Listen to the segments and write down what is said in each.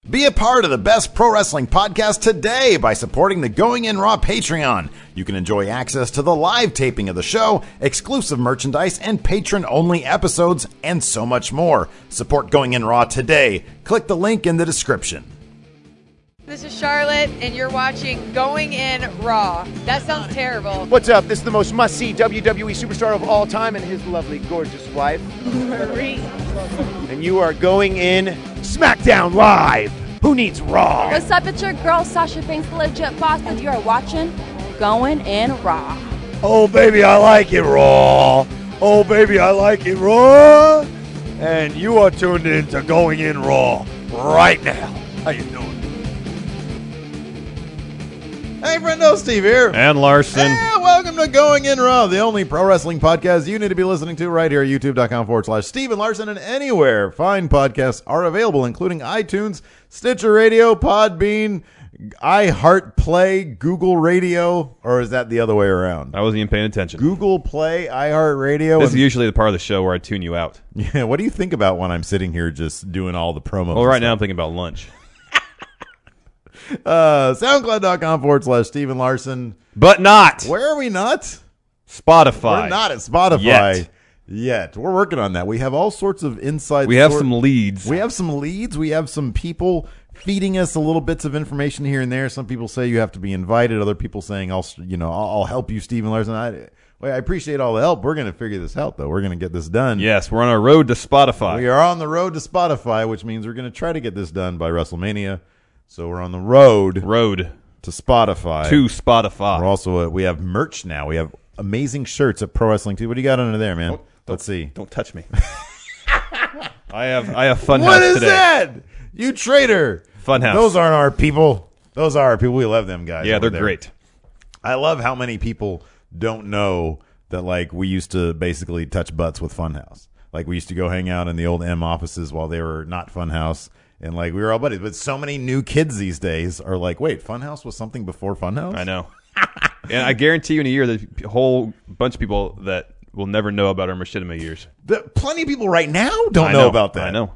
Be a part of the best pro wrestling podcast today by supporting the Going In Raw Patreon. You can enjoy access to the live taping of the show, exclusive merchandise, and patron-only episodes, and so much more. Support Going In Raw today. Click the link in the description. This is Charlotte, and you're watching Going In Raw. That sounds terrible. What's up? This is the most must-see WWE superstar of all time and his lovely, gorgeous wife, Marie. and you are going in SmackDown Live. Who needs Raw? What's up? It's your girl, Sasha Banks, the legit boss, and you are watching Going In Raw. Oh, baby, I like it Raw. Oh, baby, I like it Raw. And you are tuned in to Going In Raw right now. How you doing? Hey, friendo, Steve here. And Larson. Hey, welcome to Going In Raw, the only pro wrestling podcast you need to be listening to right here at youtube.com/Steven Larson, and anywhere fine podcasts are available, including iTunes, Stitcher Radio, Podbean, iHeartPlay, Google Radio, or is that the other way around? I wasn't even paying attention. Google Play, iHeartRadio. This is usually the part of the show where I tune you out. Yeah, what do you think about when I'm sitting here just doing all the promos? Well, right now I'm thinking about lunch. SoundCloud.com/Steven Larson. But not. Where are we not? Spotify. We're not at Spotify yet. We're working on that. We have all sorts of inside. We have some leads. We have some leads. We have some people feeding us a little bits of information here and there. Some people say you have to be invited. Other people saying I'll help you, Steven Larson. I appreciate all the help. We're going to figure this out, though. We're going to get this done. Yes, we're on our road to Spotify. We are on the road to Spotify, which means we're going to try to get this done by WrestleMania. So we're on the road to Spotify. To Spotify. We're also we have merch now. We have amazing shirts at Pro Wrestling Tees. What do you got under there, man? Let's see. Don't touch me. I have Funhouse today. What is that? You traitor. Funhouse. Those aren't our people. Those are our people. We love them guys. Yeah, they're there. great. I love how many people don't know that we used to basically touch butts with Funhouse. We used to go hang out in the old M offices while they were not Funhouse. And we were all buddies, but so many new kids these days are wait, Funhouse was something before Funhouse? I know. And I guarantee you in a year, there's a whole bunch of people that will never know about our machinima years. Plenty of people right now don't know about that. I know.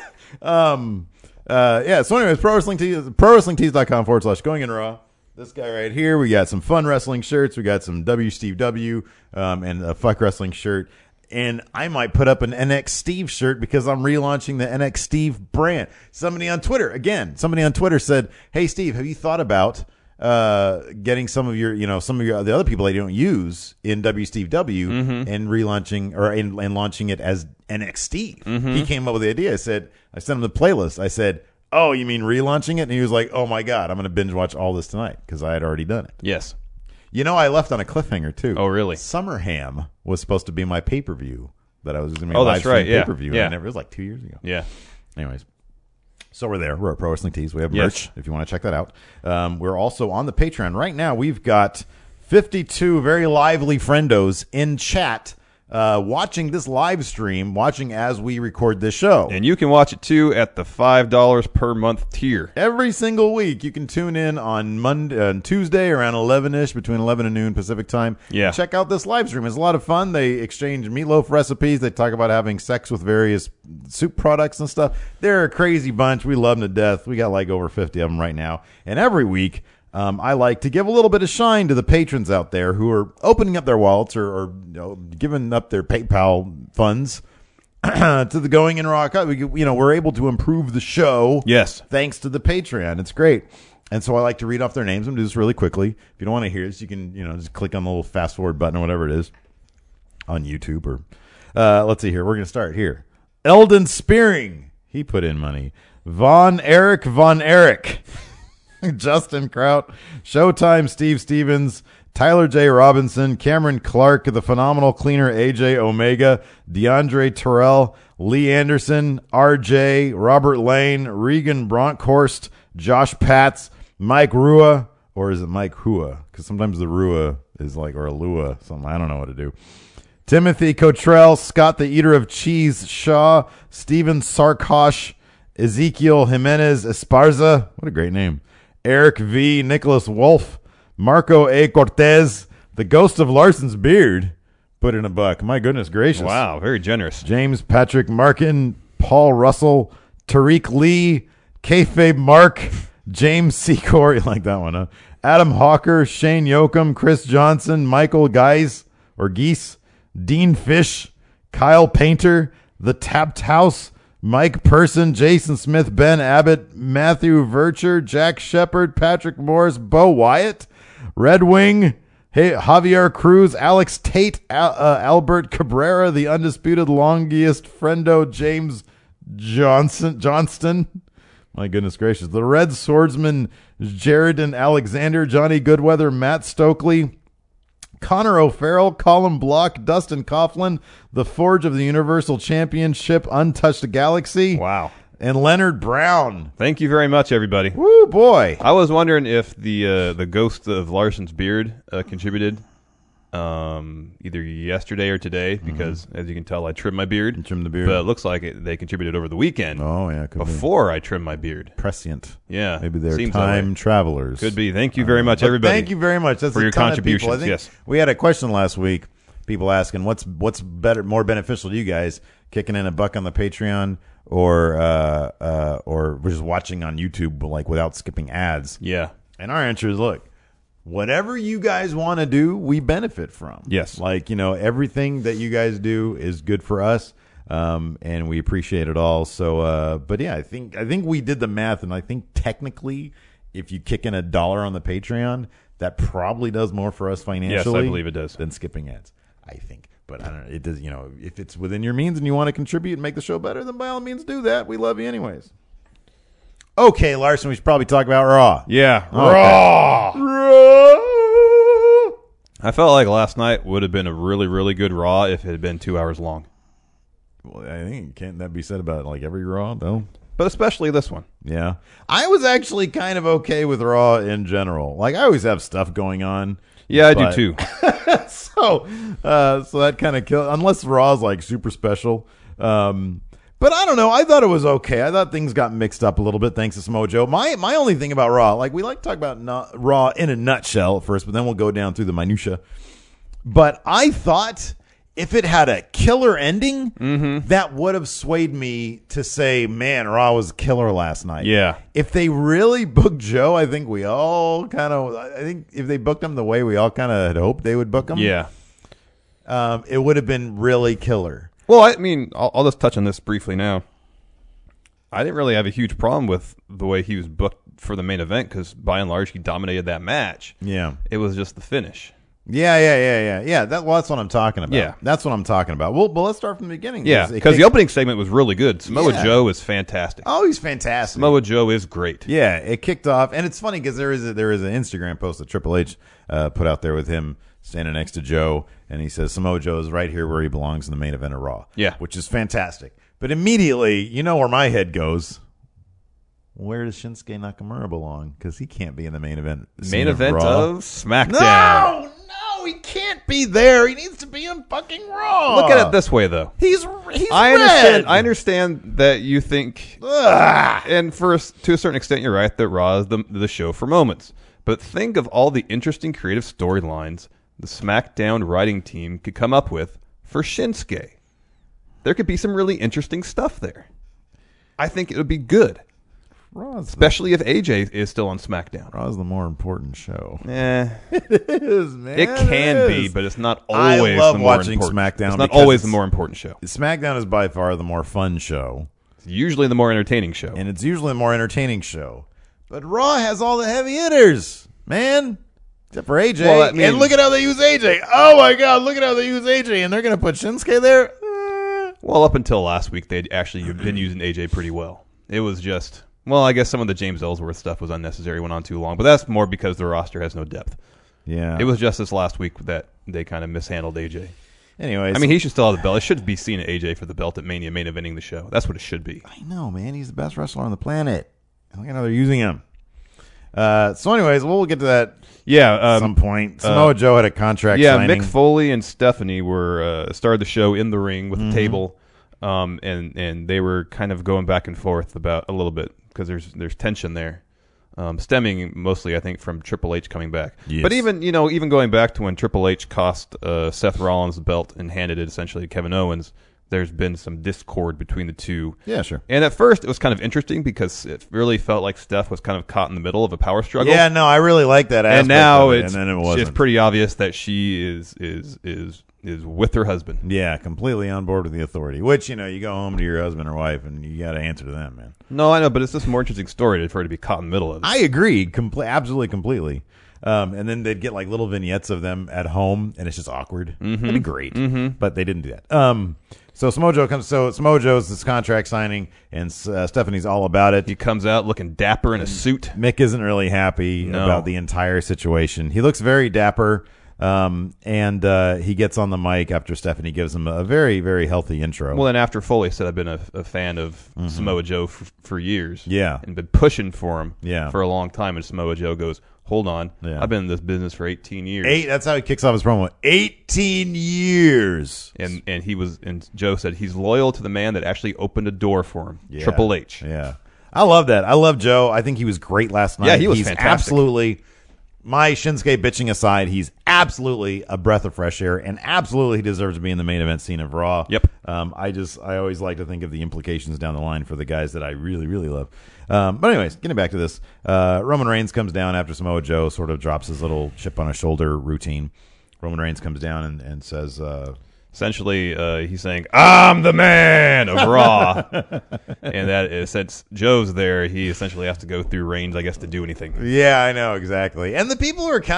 So anyways, ProWrestlingTees.com/Going In Raw. This guy right here, we got some fun wrestling shirts. We got some W Steve W and a Fuck Wrestling shirt. And I might put up an NX Steve shirt because I'm relaunching the NX Steve brand. Somebody on Twitter said, "Hey Steve, have you thought about getting some of your the other people I don't use in W Steve W and relaunching and launching it as NX Steve?" He came up with the idea. I sent him the playlist. I said, "Oh, you mean relaunching it?" And he was like, "Oh my God, I'm going to binge watch all this tonight," because I had already done it. Yes. I left on a cliffhanger, too. Oh, really? Summerham was supposed to be my pay-per-view that I was going to be live stream pay-per-view. Yeah. And it was 2 years ago. Yeah. Anyways. So we're there. We're at Pro Wrestling Tees. We have merch Yes. if you want to check that out. We're also on the Patreon. Right now, we've got 52 very lively friendos in chat watching this live stream, watching as we record this show. And you can watch it, too, at the $5 per month tier. Every single week, you can tune in on Tuesday around 11-ish, between 11 and noon Pacific time. Yeah. Check out this live stream. It's a lot of fun. They exchange meatloaf recipes. They talk about having sex with various soup products and stuff. They're a crazy bunch. We love them to death. We got over 50 of them right now. And every week, I like to give a little bit of shine to the patrons out there who are opening up their wallets or giving up their PayPal funds to the Going In Raw. We're able to improve the show. Yes. Thanks to the Patreon. It's great. And so I like to read off their names. I'm going to do this really quickly. If you don't want to hear this, you can just click on the little fast forward button or whatever it is on YouTube. Or let's see here. We're going to start here. Eldon Spearing. He put in money. Von Erich. Justin Kraut, Showtime Steve Stevens, Tyler J. Robinson, Cameron Clark, the phenomenal cleaner AJ Omega, DeAndre Terrell, Lee Anderson, RJ, Robert Lane, Regan Bronkhorst, Josh Patz, Mike Rua, or is it Mike Hua? Because sometimes the Rua is or a Lua, something. I don't know what to do. Timothy Cottrell, Scott the Eater of Cheese Shaw, Steven Sarkosh, Ezekiel Jimenez Esparza, what a great name, Eric V. Nicholas Wolf, Marco A. Cortez, the Ghost of Larson's Beard, put in $1. My goodness gracious. Wow, very generous. James Patrick Markin, Paul Russell, Tariq Lee, Kayfabe Mark, James Secor, you like that one, huh? Adam Hawker, Shane Yoakum, Chris Johnson, Michael Geis, Dean Fish, Kyle Painter, The Tapped House, Mike Person, Jason Smith, Ben Abbott, Matthew Vircher, Jack Shepard, Patrick Morris, Bo Wyatt, Red Wing, Javier Cruz, Alex Tate, Albert Cabrera, the undisputed longest friendo, James Johnston. My goodness gracious. The Red Swordsman, Jared and Alexander, Johnny Goodweather, Matt Stokely, Connor O'Farrell, Colin Block, Dustin Coughlin, the Forge of the Universal Championship, Untouched Galaxy. Wow. And Leonard Brown. Thank you very much, everybody. Woo, boy. I was wondering if the ghost of Larson's beard contributed either yesterday or today because, as you can tell, I trimmed my beard. You trimmed the beard. But it looks like they contributed over the weekend. Oh, yeah. Could before I trimmed my beard. Prescient. Yeah. Maybe they're seems time travelers. Could be. Thank you very much, But everybody. Thank you very much. That's for a your ton of contributions. people. I think Yes. we had a question last week. People asking what's better, more beneficial to you guys, kicking in $1 on the Patreon or just watching on YouTube like without skipping ads. Yeah. And our answer is, look, whatever you guys want to do, we benefit from. Yes. Like, everything that you guys do is good for us. And we appreciate it all. So, but yeah, I think we did the math, and I think technically, if you kick in $1 on the Patreon, that probably does more for us financially. Yes, I believe it does. Than skipping ads, I think. But I don't know. It does. If it's within your means and you want to contribute and make the show better, then by all means do that. We love you anyways. Okay, Larson, we should probably talk about Raw. Yeah. Raw. I felt like last night would have been a really, really good Raw if it had been 2 hours long. Well, I think can't that be said about like every Raw though? But especially this one. Yeah, I was actually kind of okay with Raw in general. Like I always have stuff going on. Yeah, I do too. So that kind of kills unless Raw's like super special. But I don't know. I thought it was okay. I thought things got mixed up a little bit thanks to Samoa Joe. My only thing about Raw, like we like to talk about Raw in a nutshell at first, but then we'll go down through the minutia. But I thought if it had a killer ending, that would have swayed me to say, man, Raw was killer last night. Yeah. If they really booked Joe, I think if they booked him the way we all kind of had hoped they would book him, Yeah. It would have been really killer. Well, I mean, I'll just touch on this briefly now. I didn't really have a huge problem with the way he was booked for the main event because, by and large, he dominated that match. Yeah. It was just the finish. Yeah. That's what I'm talking about. Yeah. That's what I'm talking about. Well, but let's start from the beginning. Yeah, because the opening segment was really good. Samoa Yeah. Joe is fantastic. Oh, he's fantastic. Samoa Joe is great. Yeah, it kicked off, and it's funny because there is an Instagram post that Triple H put out there with him standing next to Joe, and he says Samoa Joe is right here where he belongs in the main event of Raw. Yeah. Which is fantastic. But immediately, you know where my head goes. Where does Shinsuke Nakamura belong? Because he can't be in the main event. Main event Raw. of SmackDown. No, he can't be there. He needs to be on fucking Raw. Look at it this way, though. He's I red. understand that you think, Ugh. and to a certain extent, you're right that Raw is the show for moments. But think of all the interesting creative storylines the SmackDown writing team could come up with for Shinsuke. There could be some really interesting stuff there. I think it would be good, especially if AJ is still on SmackDown. Raw's the more important show. It is, man. It can be, but it's not always. I love the more watching important. SmackDown. It's not because always the more important show. SmackDown is by far the more fun show, It's usually the more entertaining show. and it's usually the more entertaining show. But Raw has all the heavy hitters, man. Except for AJ. Well, I mean- and look at how they use AJ. Oh, my God. Look at how they use AJ. And they're going to put Shinsuke there? Well, up until last week, they'd actually been using AJ pretty well. It was just, well, I guess some of the James Ellsworth stuff was unnecessary, went on too long, but that's more because the roster has no depth. Yeah. It was just this last week that they kind of mishandled AJ. Anyways. I mean, he should still have the belt. It should be seen at AJ for the belt at Mania, main eventing the show. That's what it should be. I know, man. He's the best wrestler on the planet. Look at how they're using him. So, anyways, we'll get to that Yeah. at some point. Samoa Joe had a contract signing. Mick Foley and Stephanie were started the show in the ring with the table, and they were kind of going back and forth about a little bit because there's tension there, stemming mostly I think from Triple H coming back. Yes. But even going back to when Triple H cost Seth Rollins the belt and handed it essentially to Kevin Owens, there's been some discord between the two. Yeah, sure. And at first, it was kind of interesting because it really felt like Steph was kind of caught in the middle of a power struggle. Yeah, no, I really like that aspect and now of it, it's, and then it wasn't. it's pretty obvious that she is with her husband. Yeah, completely on board with the authority. Which, you go home to your husband or wife, and you got to answer to them, man. No, I know, but it's just a more interesting story for her to be caught in the middle of it. I agree, absolutely, completely. And then they'd get like little vignettes of them at home, and it's just awkward. That'd be great, but they didn't do that. So Samoa comes. So Samoa Joe's this contract signing, and Stephanie's all about it. He comes out looking dapper in a suit. Mick isn't really happy about the entire situation. He looks very dapper, and he gets on the mic after Stephanie gives him a very, very healthy intro. Well, then after Foley said, I've been a fan of Samoa Joe for years. Yeah. And been pushing for him Yeah. for a long time. And Samoa Joe goes, hold on. Yeah. I've been in this business for 18 years. That's how he kicks off his promo. 18 years. And Joe said he's loyal to the man that actually opened a door for him, Yeah. Triple H. Yeah. I love that. I love Joe. I think he was great last night. Yeah, he was he's fantastic. Absolutely, my Shinsuke bitching aside, he's absolutely a breath of fresh air, and absolutely he deserves to be in the main event scene of Raw. Yep. I always like to think of the implications down the line for the guys that I really, really love. But anyways, getting back to this, Roman Reigns comes down after Samoa Joe sort of drops his little chip on his shoulder routine. Roman Reigns comes down and says, Essentially, he's saying, I'm the man of Raw. And that is, since Joe's there, he essentially has to go through Reigns, I guess, to do anything. yeah, I know, exactly. And the people are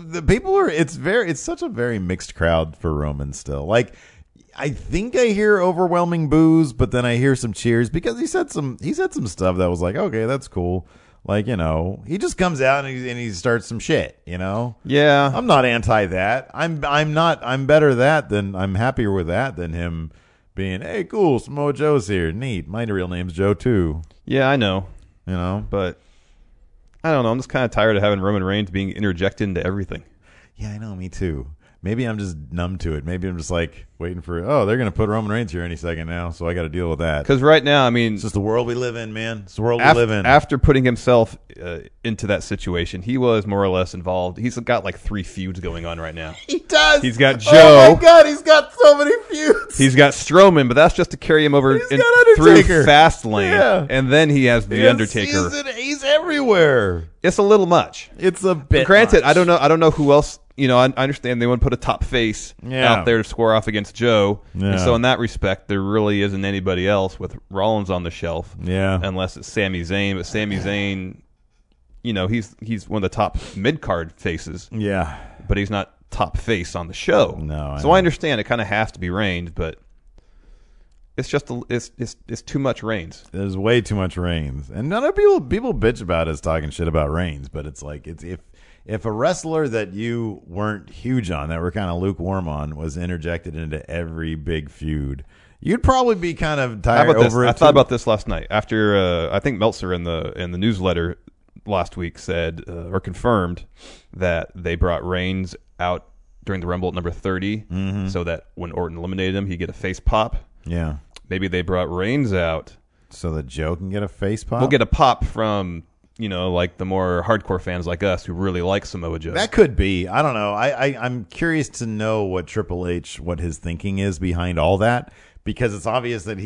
it's such a very mixed crowd for Roman still. Like, I think I hear overwhelming boos, but then I hear some cheers because he said some stuff that was like, okay, that's cool. Like, he just comes out and he starts some shit, Yeah. I'm not anti that. I'm happier with that than him being, hey, cool, Samoa Joe's here. Neat. My real name's Joe too. Yeah, I know. But I don't know. I'm just kind of tired of having Roman Reigns being interjected into everything. yeah, I know, me too. Maybe I'm just numb to it. Maybe I'm just like waiting for, they're going to put Roman Reigns here any second now, so I got to deal with that. Because right now, I mean, It's just the world we live in, man. It's the world we live in. after putting himself into that situation, he was more or less involved. He's got like 3 feuds going on right now. He does. He's got Oh Joe. my God, he's got so many feuds. He's got Strowman, but that's just to carry him over He's got Undertaker. through Fastlane. Yeah. And then he has The Undertaker. He's everywhere. It's a little much. It's a bit. Granted, much. I don't know who else. I understand they want to put a top face Yeah. out there to square off against Joe. Yeah. And so in that respect, there really isn't anybody else with Rollins on the shelf. Yeah. Unless it's Sami Zayn. But Sami Zayn, he's one of the top mid-card faces. Yeah. But he's not top face on the show. No, I So know. I understand it kind of has to be Reigns, but it's just it's too much Reigns. There's way too much Reigns, and none of people bitch about us talking shit about Reigns, but it's like if a wrestler that you weren't huge on, that were kind of lukewarm on, was interjected into every big feud, you'd probably be kind of How tired about this? over it. I thought too. about this last night after I think Meltzer in the newsletter last week said or confirmed that they brought Reigns out during the Rumble at number 30, so that when Orton eliminated him, he'd get a face pop. Yeah, Maybe they brought Reigns out. so that Joe can get a face pop. We'll get a pop from like the more hardcore fans like us who really like Samoa Joe. That could be. I don't know. I'm curious to know what Triple H, what his thinking is behind all that, because it's obvious that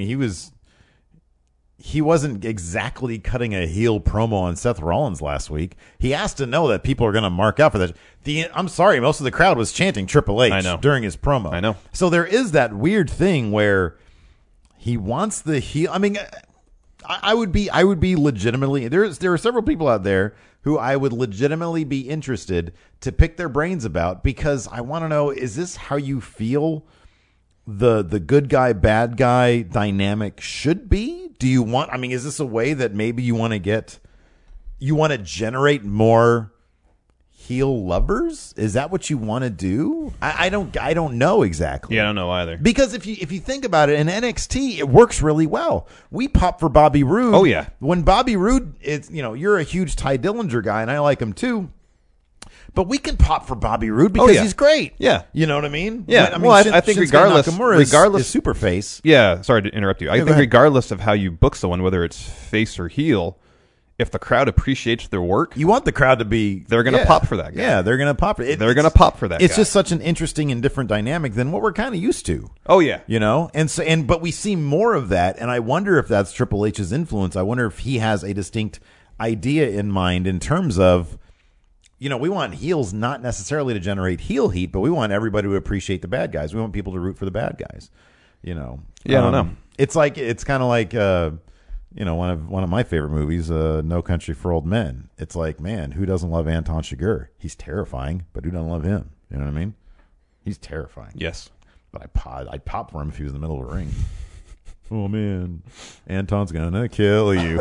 he wasn't exactly cutting a heel promo on Seth Rollins last week. He has to know that people are going to mark out for that. I'm sorry, most of the crowd was chanting Triple H I know. during his promo. I know. So there is that weird thing where he wants the heel. I mean, I would be legitimately. There are several people out there who I would legitimately be interested to pick their brains about, because I want to know, is this how you feel the good guy bad guy dynamic should be? Do you want? I mean, is this a way that maybe you want to generate more heel lovers? Is that what you want to do? I don't know exactly. Yeah, I don't know either. Because if you think about it, in NXT, it works really well. We pop for Bobby Roode. Oh, yeah. When Bobby Roode, you're a huge Ty Dillinger guy, and I like him too. But we can pop for Bobby Roode because yeah. he's great. Yeah. You know what I mean? Yeah. I think Shinsuke Nakamura regardless is super face. Yeah, sorry to interrupt you. I go think ahead. regardless of how you book someone, whether it's face or heel, if the crowd appreciates their work, You want the crowd to be. They're gonna pop for that guy. Yeah, they're going to pop. they're going to pop for that It's guy. just such an interesting and different dynamic than what we're kind of used to. Oh, yeah. You know, but we see more of that, and I wonder if that's Triple H's influence. I wonder if he has a distinct idea in mind in terms of, we want heels not necessarily to generate heel heat, but we want everybody to appreciate the bad guys. We want people to root for the bad guys. Yeah, I don't know. It's kind of like one of my favorite movies, No Country for Old Men. It's like, man, who doesn't love Anton Chigurh? He's terrifying, but who doesn't love him? You know what I mean? He's terrifying. Yes. But I'd pop for him if he was in the middle of a ring. Oh, man. Anton's going to kill you.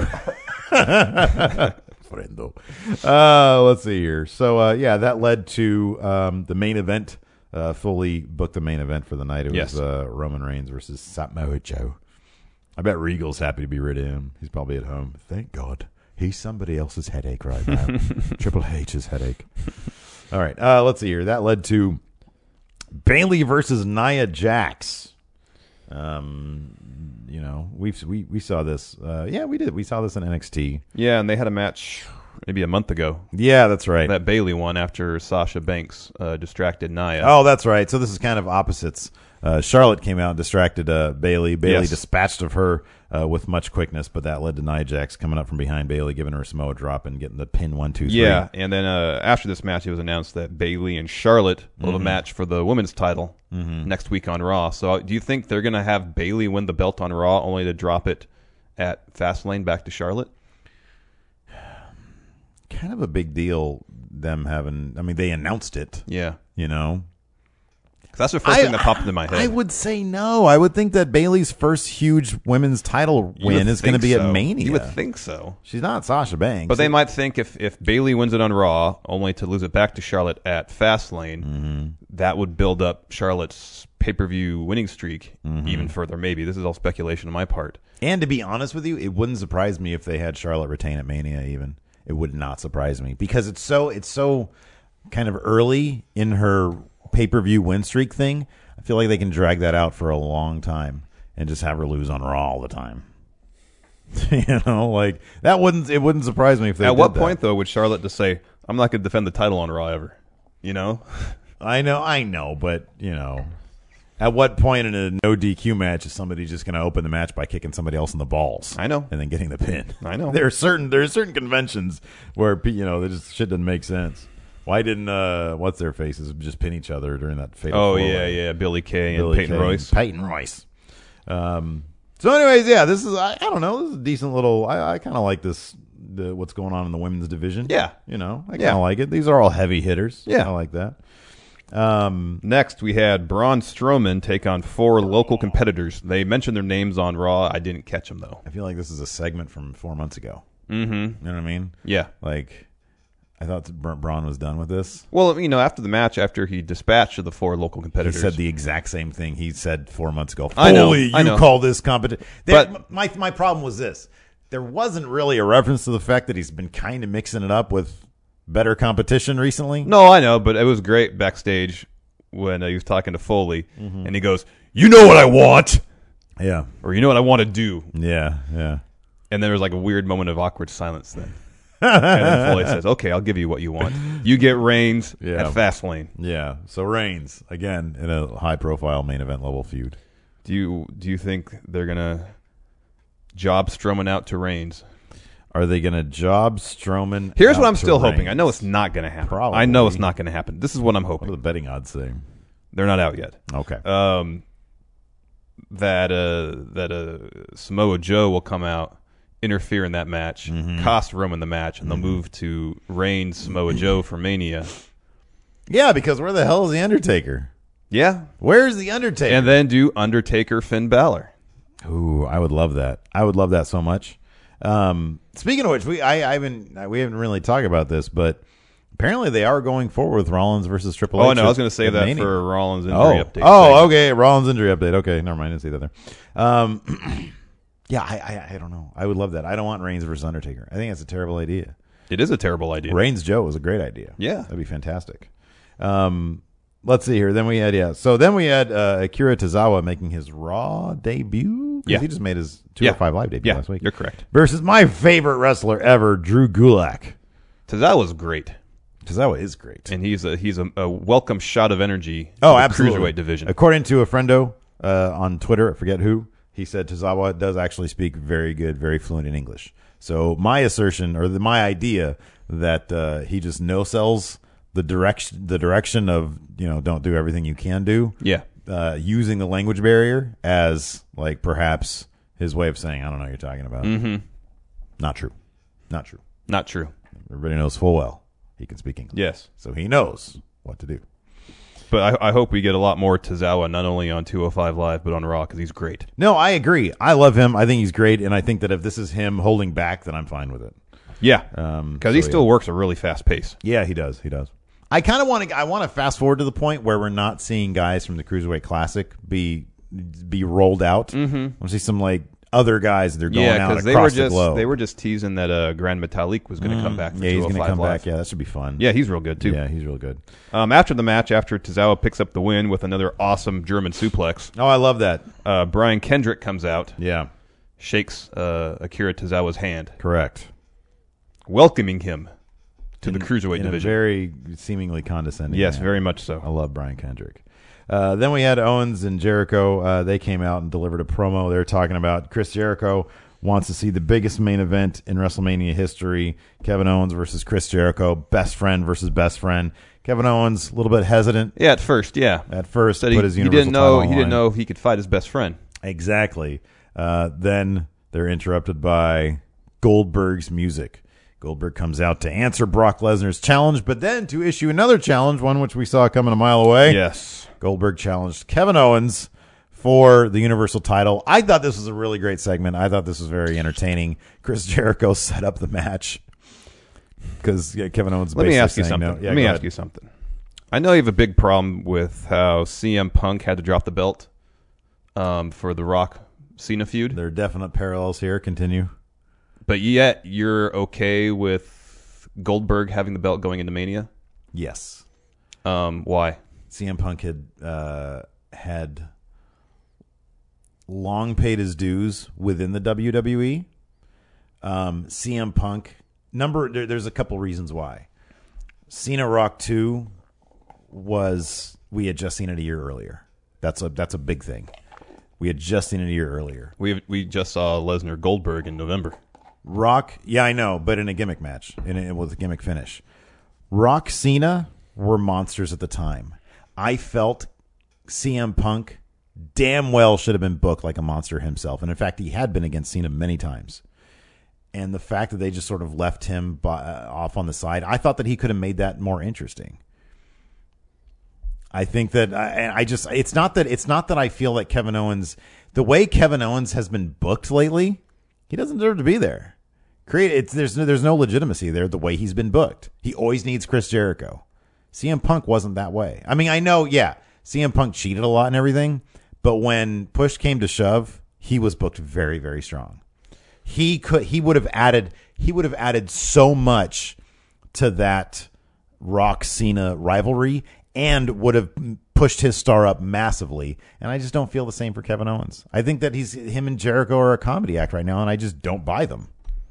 Friendo. Let's see here. So, that led to the main event. Fully booked the main event for the night. It was Roman Reigns versus Samoa Joe. I bet Regal's happy to be rid of him. He's probably at home. Thank God. He's somebody else's headache right now. Triple H's headache. All right. Let's see here. That led to Bayley versus Nia Jax. We saw this. We did. We saw this in NXT. Yeah, and they had a match maybe a month ago. Yeah, that's right. That Bayley won after Sasha Banks distracted Nia. Oh, that's right. So this is kind of opposites. Charlotte came out and distracted Bayley. Bayley dispatched of her with much quickness, but that led to Nia Jax coming up from behind Bayley, giving her a Samoa drop and getting the pin 1, 2, 3. Yeah, and then after this match, it was announced that Bayley and Charlotte will have a match for the women's title next week on Raw. So do you think they're going to have Bayley win the belt on Raw only to drop it at Fastlane back to Charlotte? Kind of a big deal, them having... I mean, they announced it. Yeah. 'Cause that's the first thing that popped into my head. I would say no. I would think that Bayley's first huge women's title win is going to be at Mania. You would think so. She's not Sasha Banks. But they might think if Bayley wins it on Raw, only to lose it back to Charlotte at Fastlane, that would build up Charlotte's pay-per-view winning streak even further. Maybe. This is all speculation on my part. And to be honest with you, it wouldn't surprise me if they had Charlotte retain at Mania even. It would not surprise me because it's so kind of early in her pay-per-view win streak thing. I feel like they can drag that out for a long time and just have her lose on Raw all the time. It wouldn't surprise me if they did At what that. point though would Charlotte just say, "I'm not going to defend the title on Raw ever"? I know, but at what point in a no DQ match is somebody just going to open the match by kicking somebody else in the balls? I know. And then getting the pin. I know. There are certain conventions where that just shit doesn't make sense. Why didn't what's their faces just pin each other during that fatal? Oh four-way? yeah, Billy Kay and Billy Peyton Kay Royce. Peyton Royce. So, anyways, yeah, this is I don't know. This is a decent little. I kind of like this. What's going on in the women's division? Yeah. I kind of like it. These are all heavy hitters. Yeah. I like that. Next, we had Braun Strowman take on 4 local competitors. They mentioned their names on Raw. I didn't catch them though. I feel like this is a segment from 4 months ago. Mm-hmm. You know what I mean? Yeah. I thought Braun was done with this. Well, after the match, after he dispatched the 4 local He competitors, said the exact same thing he said 4 months ago. I know, Foley, I know. you call this competition? But- my problem was this: there wasn't really a reference to the fact that he's been kind of mixing it up with better competition recently. No, I know, but it was great backstage when he was talking to Foley, and he goes, "You know what I want, Yeah, or you know what I want to do," yeah. and there was like a weird moment of awkward silence then. And then Foley says, "Okay, I'll give you what you want. You get Reigns Yeah. at Fastlane." Yeah. So Reigns again in a high-profile main event level feud. Do you think they're gonna job Strowman out to Reigns? Are they going to job Strowman? Here's what out I'm to still hoping. I Reigns? know it's not going to happen. Probably. I know it's not going to happen. This is what I'm What hoping. do the betting odds say? They're not out yet. Okay. That Samoa Joe will come out, interfere in that match, cost Roman the match, and they'll move to Reigns Samoa Joe for Mania. Yeah, because where the hell is the Undertaker? Yeah, Where's the Undertaker? and then do Undertaker Finn Balor. Ooh, I would love that. I would love that so much. Speaking of which, we haven't really talked about this, but apparently they are going forward with Rollins versus Triple H. Oh no, I was going to save at that Mania. for Rollins injury Oh, update. oh, okay. Rollins injury update. Okay, never mind. I didn't see that there. Yeah, I don't know. I would love that. I don't want Reigns versus Undertaker. I think that's a terrible idea. It is a terrible idea. Reigns Joe was a great idea. Yeah. That'd be fantastic. Let's see here. Then we had Akira Tozawa making his Raw debut. debut? 'Cause Yeah. he just made his 205 Live debut last week. You're correct. Versus my favorite wrestler ever, Drew Gulak. Tozawa's great, Tozawa is great. and he's a welcome shot of energy. Oh, to the absolutely. Cruiserweight division. According to a friendo on Twitter, I forget who, he said Tozawa does actually speak very good, very fluent in English. So my assertion, or my idea, that he just no-sells the direction of, don't do everything you can do. Yeah. Using the language barrier as, like, perhaps his way of saying, I don't know what you're talking about. Mm-hmm. Not true. Not true. Not true. Everybody knows full well he can speak English. Yes. So he knows what to do. But I hope we get a lot more Tozawa, not only on 205 Live, but on Raw, because he's great. No, I agree. I love him. I think he's great, and I think that if this is him holding back, then I'm fine with it. Yeah. Because he still works a really fast pace. Yeah, he does. He does. I kind of want to fast forward to the point where we're not seeing guys from the Cruiserweight Classic be rolled out. Mm-hmm. I want to see some, like, other guys that are going out across the globe. They were just teasing that Grand Metalik was going to come back for 205 he's going to come Live. back. Yeah, that should be fun. Yeah, he's real good, too. Yeah, he's real good. After the match, after Tozawa picks up the win with another awesome German suplex, Oh, I love that. Brian Kendrick comes out, Yeah, shakes Akira Tozawa's hand, correct. welcoming him to the Cruiserweight in division. a very seemingly condescending Yes, manner. very much so. I love Brian Kendrick. Then we had Owens and Jericho. They came out and delivered a promo. They were talking about Chris Jericho wants to see the biggest main event in WrestleMania history. Kevin Owens versus Chris Jericho. Best friend versus best friend. Kevin Owens, a little bit hesitant Yeah, at first, yeah. at first. Said Put his Universal title on he the didn't line. know if he could fight his best friend. Exactly. Then they're interrupted by Goldberg's music. Goldberg comes out to answer Brock Lesnar's challenge, but then to issue another challenge, one which we saw coming a mile away. Yes. Goldberg challenged Kevin Owens for the Universal title. I thought this was a really great segment. I thought this was very entertaining. Chris Jericho set up the match because Kevin Owens. Let me ask you saying something. no. Yeah, Let me go ask ahead. you something. I know you have a big problem with how CM Punk had to drop the belt for the Rock Cena feud, There are definite parallels here. Continue. but yet you're okay with Goldberg having the belt going into Mania. Yes. Why? CM Punk had long paid his dues within the WWE. CM Punk there's a couple reasons why. Cena Rock 2 we had just seen it a year earlier. That's a big thing. We had just seen it a year earlier. We just saw Lesnar Goldberg in November. Rock, yeah, I know, but in a gimmick match, with a gimmick finish. Rock Cena were monsters at the time. I felt CM Punk damn well should have been booked like a monster himself. And in fact, he had been against Cena many times. And the fact that they just sort of left him off on the side, I thought that he could have made that more interesting. I think that it's not that I feel that Kevin Owens, the way Kevin Owens has been booked lately, he doesn't deserve to be there. There's no legitimacy there the way he's been booked. He always needs Chris Jericho. CM Punk wasn't that way. I mean, I know, yeah, CM Punk cheated a lot and everything, but when push came to shove, he was booked very, very strong. He would have added so much to that Rock Cena rivalry and would have pushed his star up massively. And I just don't feel the same for Kevin Owens. I think that him and Jericho are a comedy act right now, and I just don't buy them.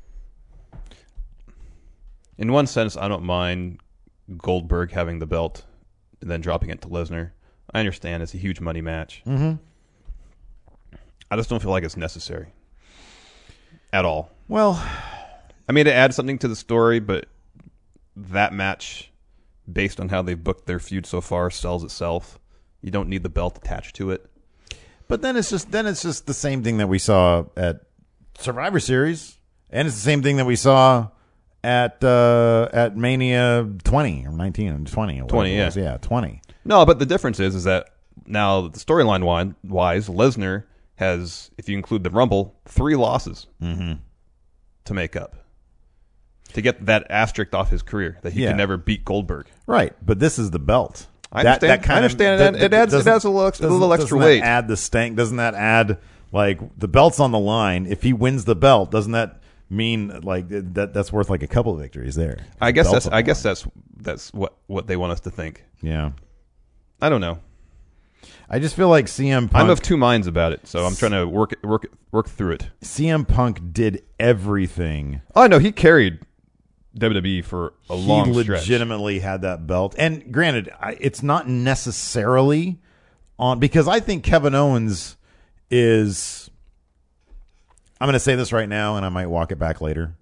In one sense, I don't mind Goldberg having the belt and then dropping it to Lesnar. I understand it's a huge money match. Mm-hmm. I just don't feel like it's necessary at all. Well, I mean, it adds something to the story, but that match, based on how they've booked their feud so far, sells itself. You don't need the belt attached to it. but then it's just the same thing that we saw at Survivor Series, and it's the same thing that we saw at Mania 20 or 19 and 20. 20, yeah. Yeah, 20. No, but the difference is that now the storyline wise, Lesnar has, if you include the Rumble, 3 losses to make up. To get that asterisk off his career, that he Yeah. can never beat Goldberg. Right, but this is the belt. I understand. It adds a little extra doesn't weight. That add the stank? Doesn't that add, like, the belt's on the line? If he wins the belt, doesn't that mean like that's worth like a couple of victories there? I guess Belt's on the line. that's what they want us to think. Yeah. I don't know. I just feel like CM Punk. I'm of two minds about it, so I'm trying to work through it. CM Punk did everything. Oh, I know he carried WWE for a long He stretch. legitimately had that belt. And granted, it's not necessarily on, because I think Kevin Owens is, I'm going to say this right now and I might walk it back later.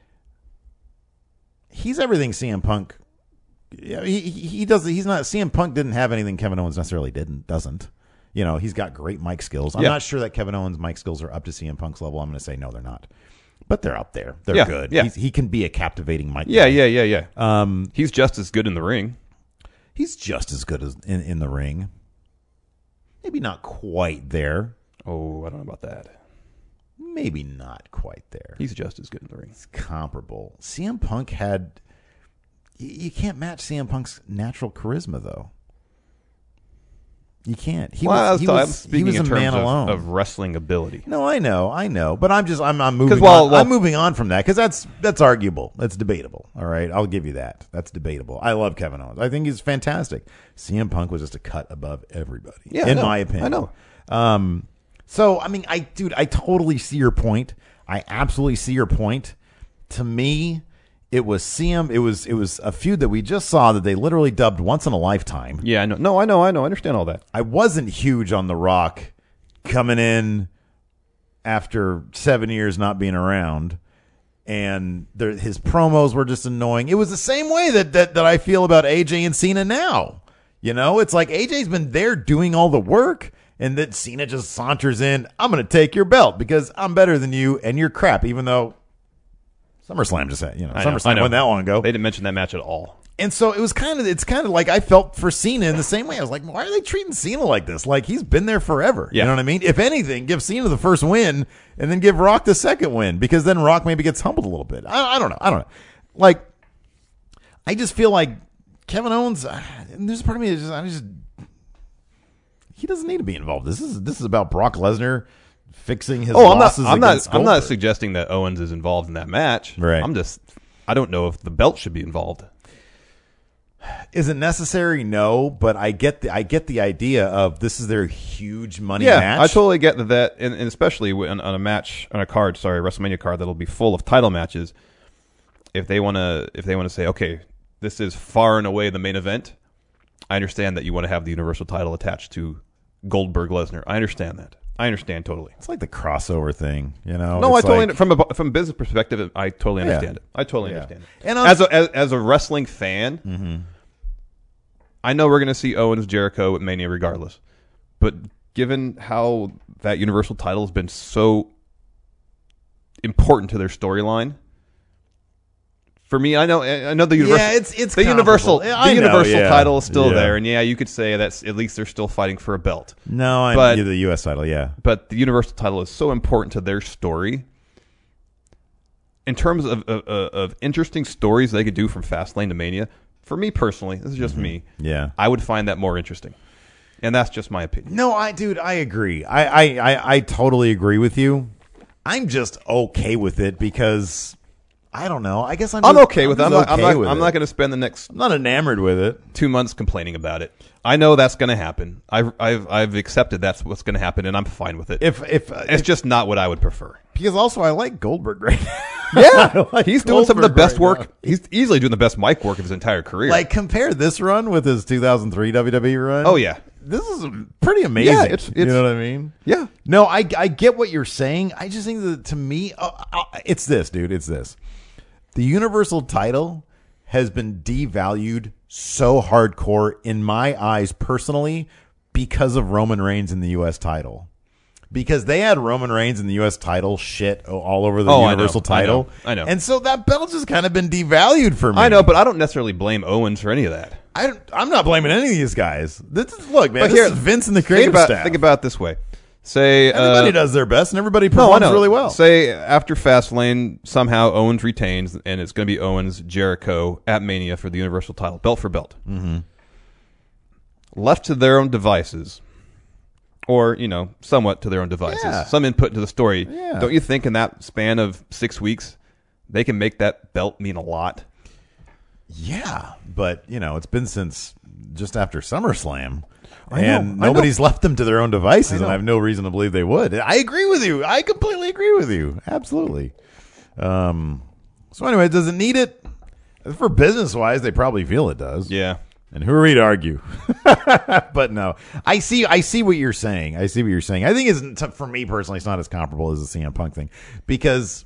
He's everything CM Punk. Yeah, he does. He's not. CM Punk didn't have anything Kevin Owens necessarily doesn't. You know, he's got great mic skills. I'm not sure that Kevin Owens' mic skills are up to CM Punk's level. I'm going to say no, they're not. But they're up there. They're good. Yeah. He can be a captivating mic. Yeah. He's just as good in the ring. He's just as good as in the ring. Maybe not quite there. Oh, I don't know about that. Maybe not quite there. He's just as good in the ring. It's comparable. CM Punk had. You can't match CM Punk's natural charisma, though. You can't. I'm he speaking was in a man terms alone. of wrestling ability. No, I know, but I'm moving. I'm moving on from that because that's arguable. That's debatable. All right, I'll give you that. That's debatable. I love Kevin Owens. I think he's fantastic. CM Punk was just a cut above everybody. Yeah, in my opinion. I know. So I mean, I totally see your point. I absolutely see your point. To me, it was CM. It was a feud that we just saw that they literally dubbed once in a lifetime. Yeah, I know. No, I know. I understand all that. I wasn't huge on The Rock coming in after 7 years not being around, and his promos were just annoying. It was the same way that I feel about AJ and Cena now. You know, it's like AJ's been there doing all the work, and that Cena just saunters in. I'm going to take your belt because I'm better than you, and you're crap. Even though SummerSlam just had, SummerSlam wasn't that long ago. They didn't mention that match at all. And so it's kind of like I felt for Cena in the same way. I was like, why are they treating Cena like this? Like, he's been there forever. Yeah. You know what I mean? If anything, give Cena the first win and then give Rock the second win, because then Rock maybe gets humbled a little bit. I don't know. Like, I just feel like Kevin Owens, and there's a part of me that he doesn't need to be involved. This is about Brock Lesnar fixing his losses against I'm not Goldberg. suggesting that Owens is involved in that match. Right. I don't know if the belt should be involved. Is it necessary? No, but I get the idea of this is their huge money match. I totally get that, and especially on a card, WrestleMania card that'll be full of title matches. If they want to say, okay, this is far and away the main event, I understand that you want to have the Universal title attached to Goldberg Lesnar. I understand that. I understand totally. It's like the crossover thing, you know. No, it's I totally like, from a business perspective, I totally understand it. I totally understand it. And as a wrestling fan, I know we're going to see Owens Jericho at Mania regardless. But given how that Universal title has been so important to their storyline, for me, I know the Universal. It's the Universal. I The know, Universal title is still yeah. there, and you could say that's at least they're still fighting for a belt. No, But- the U.S. title, yeah. But the Universal title is so important to their story. In terms of interesting stories they could do from Fastlane to Mania, for me personally, this is just me. Yeah. I would find that more interesting, and that's just my opinion. No, I agree. I totally agree with you. I'm just okay with it because I don't know. I guess I'm okay with it. I'm not with I'm it. not going to spend the next I'm not enamored with it. 2 months complaining about it. I know that's going to happen. I've accepted that's what's going to happen, and I'm fine with it. It's just not what I would prefer. Because also I like Goldberg right now. Yeah, I like he's doing some of the Goldberg best right work. now. He's easily doing the best mic work of his entire career. Like, compare this run with his 2003 WWE run. Oh yeah, This is pretty amazing. Yeah, it's you know what I mean? yeah. No, I get what you're saying. I just think that to me, it's this, dude. It's this. The Universal title has been devalued so hardcore in my eyes personally because of Roman Reigns in the U.S. title. Because they had Roman Reigns in the U.S. title shit all over the Universal title. I know. And so that belt's just kind of been devalued for me. I know, but I don't necessarily blame Owens for any of that. I'm not blaming any of these guys. Look, man, But this here, is Vince and the creative staff. Think about it this way. Say Everybody does their best, and everybody No, I performs know. really well. Say after Fastlane, somehow Owens retains, and it's going to be Owens Jericho at Mania for the Universal title, belt for belt. Mm-hmm. Left to their own devices, or somewhat to their own devices, Yeah. some input into the story. Yeah. Don't you think in that span of 6 weeks, they can make that belt mean a lot? Yeah, but it's been since just after SummerSlam. And nobody's left them to their own devices, and I have no reason to believe they would. I agree with you. I completely agree with you. Absolutely. So anyway, does it need it? For business-wise, they probably feel it does. Yeah. And who are we to argue? But no, I see what you're saying. I think for me personally, it's not as comparable as the CM Punk thing, because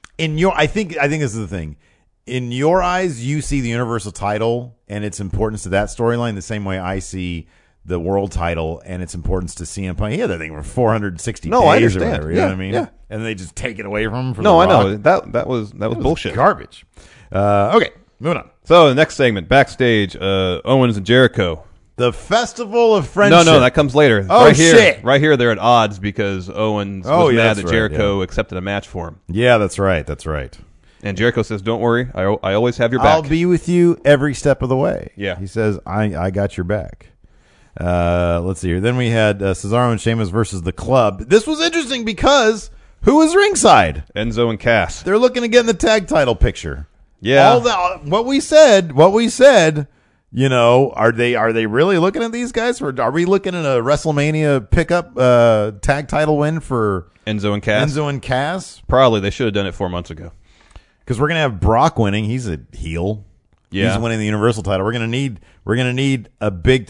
I think this is the thing. In your eyes, you see the Universal title and its importance to that storyline the same way I see the world title and its importance to CM Punk. Yeah, that thing for 460 days I understand. or whatever. You know what I mean? Yeah. And they just take it away from him. For No, The I Rock. know that was bullshit. Garbage. Okay, moving on. So the next segment, backstage, Owens and Jericho. The Festival of Friendship. No, that comes later. Oh, right here, shit. Right here, they're at odds because Owens was mad that Jericho accepted a match for him. Yeah, that's right. And Jericho says, "Don't worry, I always have your back. I'll be with you every step of the way." Yeah. He says, I got your back. Let's see here. Then we had Cesaro and Sheamus versus The Club. This was interesting because who was ringside? Enzo and Cass. They're looking to get in the tag title picture. Yeah. What we said, you know, are they really looking at these guys? Or are we looking at a WrestleMania pickup tag title win for Enzo and Cass? Probably. They should have done it 4 months ago. Because we're gonna have Brock winning. He's a heel. Yeah. He's winning the Universal title. We're gonna need a big.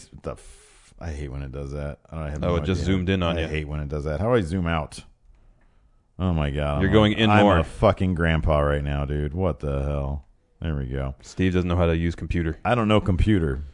I hate when it does that. I have no it just idea. zoomed in on you. I hate when it does that. How do I zoom out? Oh my god! You're going in more. I'm a fucking grandpa right now, dude. What the hell? There we go. Steve doesn't know how to use computer. I don't know computer.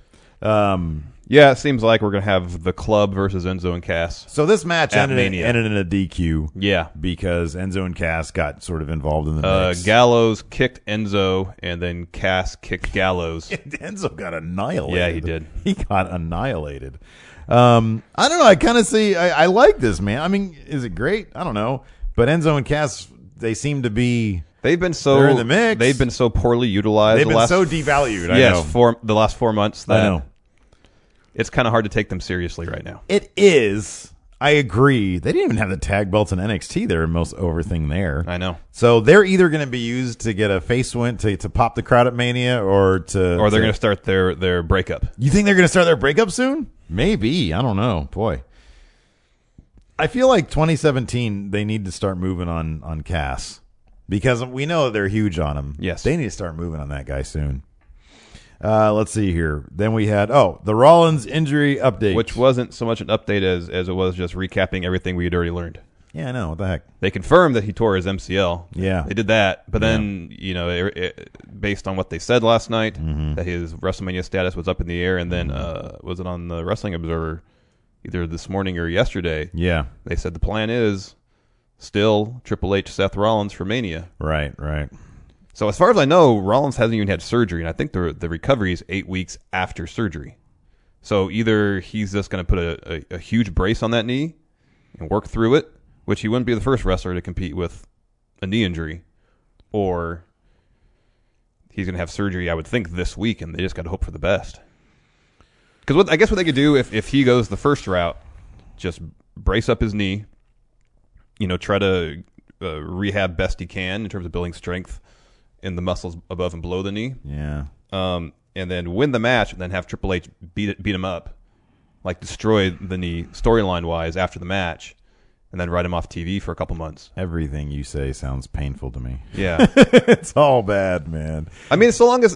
Yeah, it seems like we're going to have The Club versus Enzo and Cass. So this match ended in a DQ. Yeah. Because Enzo and Cass got sort of involved in the mix. Gallows kicked Enzo, and then Cass kicked Gallows. Enzo got annihilated. Yeah, he did. He got annihilated. I don't know. I kind of see. I like this, man. I mean, is it great? I don't know. But Enzo and Cass, they seem to be. They're in the mix. They've been so poorly utilized. They've been so devalued. I know. For the last 4 months. That I know. It's kind of hard to take them seriously right now. It is. I agree. They didn't even have the tag belts in NXT. They're the most over thing there. I know. So they're either going to be used to get a face win to pop the crowd at Mania, or they're going to start their breakup. You think they're going to start their breakup soon? Maybe. I don't know. Boy. I feel like 2017 they need to start moving on Cass, because we know they're huge on him. Yes. They need to start moving on that guy soon. Let's see here. Then we had the Rollins injury update, which wasn't so much an update as it was just recapping everything we had already learned. Yeah, I know. What the heck? They confirmed that he tore his MCL. Yeah. They did that, but then, based on what they said last night, that his WrestleMania status was up in the air, and then was it on the Wrestling Observer either this morning or yesterday? Yeah. They said the plan is still Triple H, Seth Rollins for Mania. Right. So as far as I know, Rollins hasn't even had surgery, and I think the recovery is 8 weeks after surgery. So either he's just going to put a huge brace on that knee and work through it, which he wouldn't be the first wrestler to compete with a knee injury, or he's going to have surgery, I would think, this week, and they just got to hope for the best. Because I guess what they could do if he goes the first route, just brace up his knee, try to rehab best he can in terms of building strength in the muscles above and below the knee. Yeah. And then win the match, and then have Triple H beat him up, like destroy the knee storyline wise after the match, and then write him off TV for a couple months. Everything you say sounds painful to me. Yeah. It's all bad, man. I mean, so long as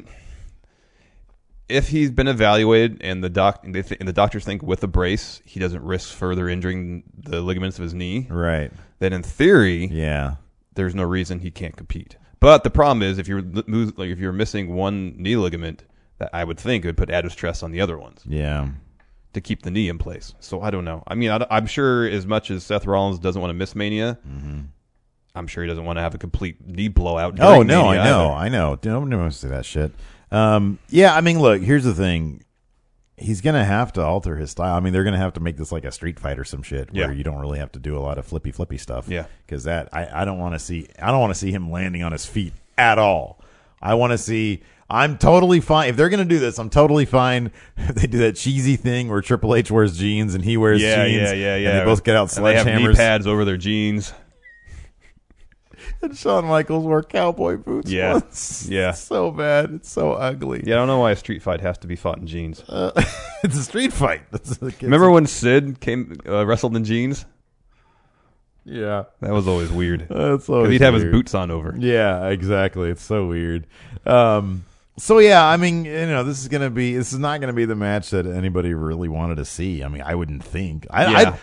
if he's been evaluated and the doctors think with a brace he doesn't risk further injuring the ligaments of his knee, right? Then in theory, there's no reason he can't compete. But the problem is if you're missing one knee ligament, that I would think it would put added stress on the other ones. Yeah. To keep the knee in place. So I don't know. I mean, I'm sure as much as Seth Rollins doesn't want to miss Mania, I'm sure he doesn't want to have a complete knee blowout. Oh no, I know. Don't say that shit. Yeah, I mean, look, here's the thing. He's going to have to alter his style. I mean, they're going to have to make this like a Street Fight or some shit where you don't really have to do a lot of flippy stuff. Yeah. Because I don't want to see him landing on his feet at all. I'm totally fine. If they're going to do this, I'm totally fine if they do that cheesy thing where Triple H wears jeans and he wears jeans. Yeah. And they both get out sledgehammers. And they have knee pads over their jeans. And Shawn Michaels wore cowboy boots. Yeah. once. Yeah. It's so bad. It's so ugly. Yeah, I don't know why a street fight has to be fought in jeans. It's a street fight. Remember when Sid wrestled in jeans? Yeah. That was always weird. That's Because always he'd have his weird. boots on over. Yeah, exactly. It's so weird. So yeah, I mean, this is not gonna be the match that anybody really wanted to see. I mean, I wouldn't think. I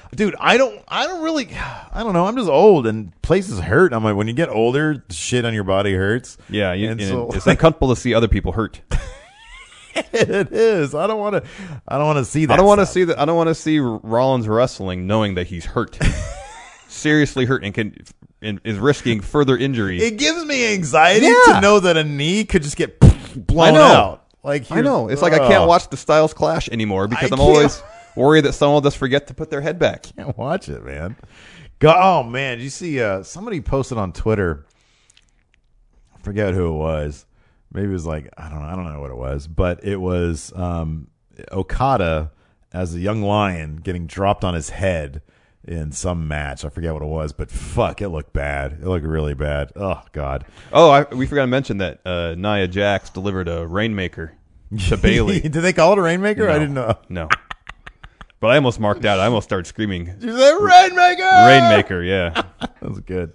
don't know. I'm just old and places hurt. I'm like, when you get older, shit on your body hurts. Yeah, And so- it's uncomfortable to see other people hurt. It is. I don't want to see that. I don't want to stuff. see that. I don't want to see Rollins wrestling knowing that he's hurt, seriously hurt, and is risking further injury. It gives me anxiety Yeah. to know that a knee could just get blown I know. out. Like I know. It's like I can't watch the Styles Clash anymore because I I'm can't. always worried that someone will just forget to put their head back. Can't watch it, man. Oh man, did you see? Somebody posted on Twitter. I forget who it was. Maybe it was like I don't know what it was, but it was Okada as a young lion getting dropped on his head in some match. I forget what it was, but fuck, it looked bad. It looked really bad. Oh god. Oh, we forgot to mention that Nia Jax delivered a Rainmaker to Bailey. Did they call it a Rainmaker? I No. didn't know. No. But I almost marked out. I almost started screaming, You said Rainmaker. Rainmaker, yeah. That was good.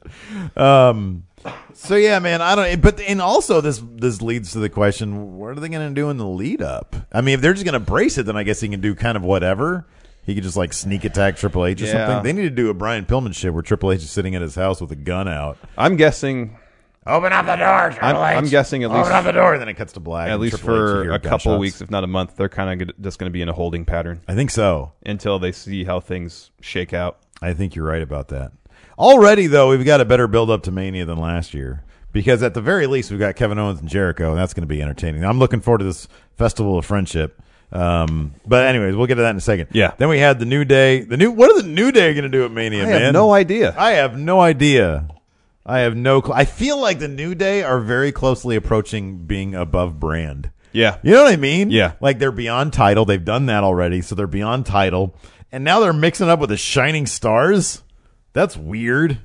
So yeah, man, I don't. But and also this leads to the question: what are they going to do in the lead up? I mean, if they're just going to brace it, then I guess he can do kind of whatever. He could just like sneak attack Triple H or Yeah. something. They need to do a Brian Pillman shit where Triple H is sitting at his house with a gun out. I'm guessing Open up the door, Triple H. I'm guessing at least Open up the door. Then it cuts to black. at and least Triple H, you for hear a couple gunshots. weeks, if not a month, they're kind of just going to be in a holding pattern I think so. until they see how things shake out. I think you're right about that. Already, though, we've got a better build up to Mania than last year because at the very least, we've got Kevin Owens and Jericho, and that's going to be entertaining. I'm looking forward to this Festival of Friendship. But anyways, we'll get to that in a second. Yeah. Then we had the New Day. What are the New Day going to do at Mania, I man? have no idea. I have no idea. I have no clue. I feel like the New Day are very closely approaching being above brand. Yeah. You know what I mean? Yeah. Like they're beyond title. They've done that already, so they're beyond title. And now they're mixing up with the Shining Stars? That's weird.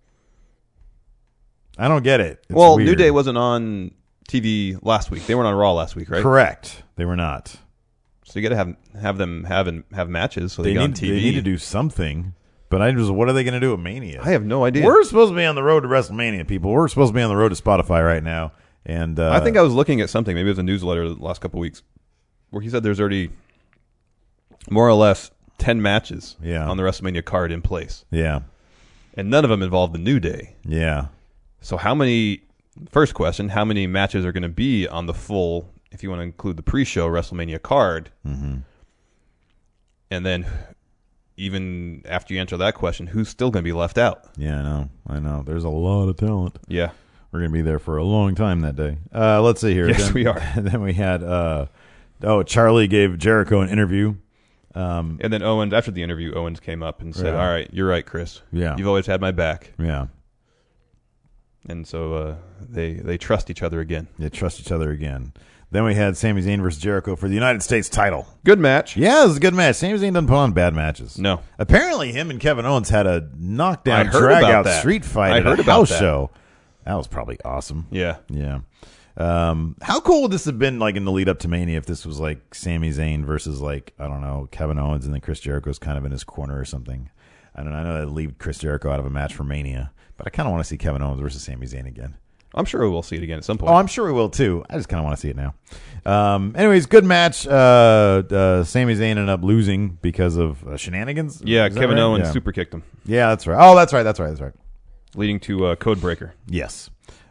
I don't get it. It's Well, weird. New Day wasn't on TV last week. They weren't on Raw last week, right? Correct. They were not. So you got to have them have matches so they, They get on need, TV. they need to do something. But what are they going to do at Mania? I have no idea. We're supposed to be on the road to WrestleMania, people. We're supposed to be on the road to Spotify right now. And I think I was looking at something. Maybe it was a newsletter the last couple of weeks where he said there's already more or less 10 matches on the WrestleMania card in place. Yeah. And none of them involve the New Day. Yeah. So first question, how many matches are going to be on the full, if you want to include the pre-show WrestleMania card? Mm-hmm. And then even after you answer that question, who's still going to be left out? Yeah, I know. There's a lot of talent. Yeah. We're going to be there for a long time that day. Let's see here. Yes, we are. Then we had, Charlie gave Jericho an interview. And then Owens, after the interview, Owens came up and said, Yeah. all right, you're right, Chris. Yeah. You've always had my back. Yeah. And so they trust each other again. They trust each other again. Then we had Sami Zayn versus Jericho for the United States title. Good match. Yeah, it was a good match. Sami Zayn doesn't put on bad matches. No. Apparently, him and Kevin Owens had a knockdown, I heard about drag-out that. street fight I at heard a about house that. show. That was probably awesome. Yeah. Yeah. How cool would this have been, like, in the lead-up to Mania if this was, like, Sami Zayn versus, like, I don't know, Kevin Owens and then Chris Jericho's kind of in his corner or something. I don't know. I know they leave Chris Jericho out of a match for Mania, but I kind of want to see Kevin Owens versus Sami Zayn again. I'm sure we'll see it again at some point. Oh, I'm sure we will too. I just kind of want to see it now. Anyways, good match. Sami Zayn ended up losing because of shenanigans. Yeah, Is that Kevin right? Owens Yeah. super kicked him, Yeah, that's right. Oh, that's right. leading to Code Breaker. Yes.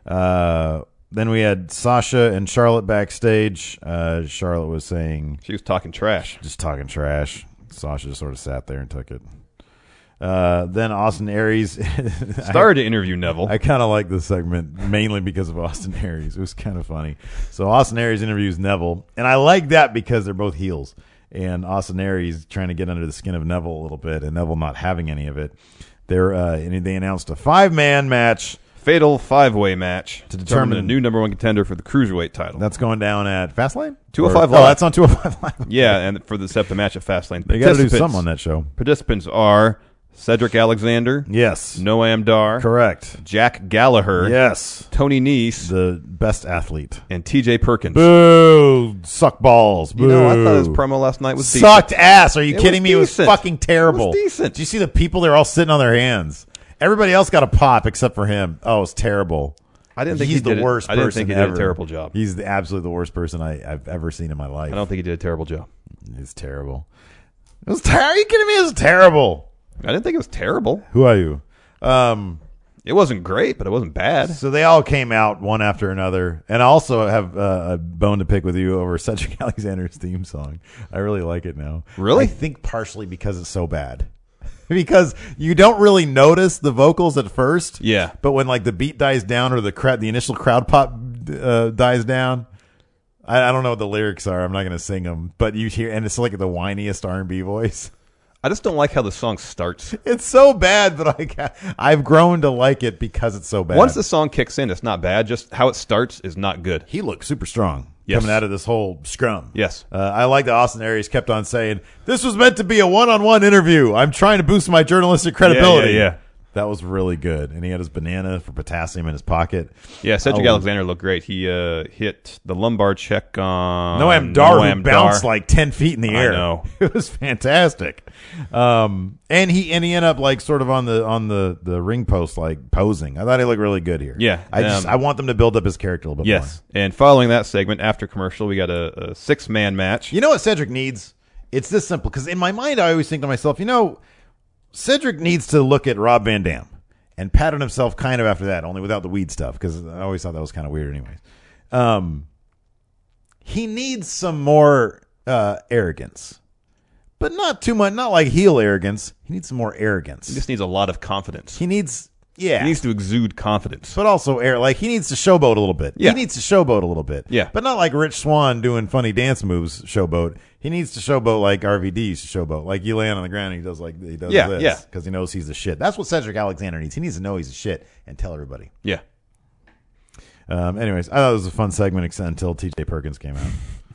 Then we had Sasha and Charlotte backstage. Charlotte was saying, She was talking trash. just talking trash. Sasha just sort of sat there and took it. Then Austin Aries Started to interview Neville. I kind of like this segment mainly because of Austin Aries. It was kind of funny. So Austin Aries interviews Neville, and I like that because they're both heels. And Austin Aries trying to get under the skin of Neville a little bit, and Neville not having any of it. They announced a 5-man match. Fatal 5-way match to determine a determine- new number 1 contender for the Cruiserweight title. That's going down at Fastlane? 205 Oh, Live. that's on 205 Live. Yeah, and for the Fastlane. They got to do something on that show. Participants are Cedric Alexander, Yes. Noam Dar, Correct. Jack Gallagher, Yes. Tony Nese, The best athlete. and T.J. Perkins. Boo. Suck balls. Boo. You know, I thought his promo last night was Sucked ass. Are you It kidding was me? It was decent. fucking terrible. It was decent. Did you see the people? They're all sitting on their hands. Everybody else got a pop except for him. Oh, it's terrible. I didn't think he's he did the it- worst I person didn't think he did a ever. terrible job. He's absolutely the worst person I've ever seen in my life. I don't think he did a terrible job. It's terrible. It was terrible. Are you kidding me? It was terrible. I didn't think it was terrible. Who are you? It wasn't great, but it wasn't bad. So they all came out one after another, and I also have a bone to pick with you over Cedric Alexander's theme song. I really like it now. Really? I think partially because it's so bad. Because you don't really notice the vocals at first. Yeah. But when like the beat dies down or the initial crowd pop dies down, I don't know what the lyrics are. I'm not going to sing them, but you hear, and it's like the whiniest R&B voice. I just don't like how the song starts. It's so bad, but I've grown to like it because it's so bad. Once the song kicks in, it's not bad. Just how it starts is not good. He looked super strong Yes. coming out of this whole scrum. Yes. I like that Austin Aries kept on saying, this was meant to be a one-on-one interview. I'm trying to boost my journalistic credibility. Yeah. That was really good. And he had his banana for potassium in his pocket. Yeah, Cedric Oh. Alexander looked great. He hit the lumbar check on Noam Dar, who Noam bounced Dar. like 10 feet in the I air. know. It was fantastic. And he ended up like sort of on the ring post, like posing. I thought he looked really good here. Yeah, I want them to build up his character a little bit more. Yes. And following that segment, after commercial, we got a 6-man match. You know what Cedric needs? It's this simple. Because in my mind, I always think to myself, Cedric needs to look at Rob Van Dam and pat on himself kind of after that, only without the weed stuff, because I always thought that was kind of weird anyways. He needs some more arrogance. But not too much, not like heel arrogance. He needs some more arrogance. He just needs a lot of confidence. He needs to exude confidence. but also like he needs to showboat a little bit. Yeah. He needs to showboat a little bit. Yeah. But not like Rich Swann doing funny dance moves showboat. He needs to showboat like RVD used to showboat. Like you land on the ground and he does Yeah, this. yeah. Because he knows he's the shit. That's what Cedric Alexander needs. He needs to know he's the shit and tell everybody. Yeah. Anyways, I thought it was a fun segment until TJ Perkins came out.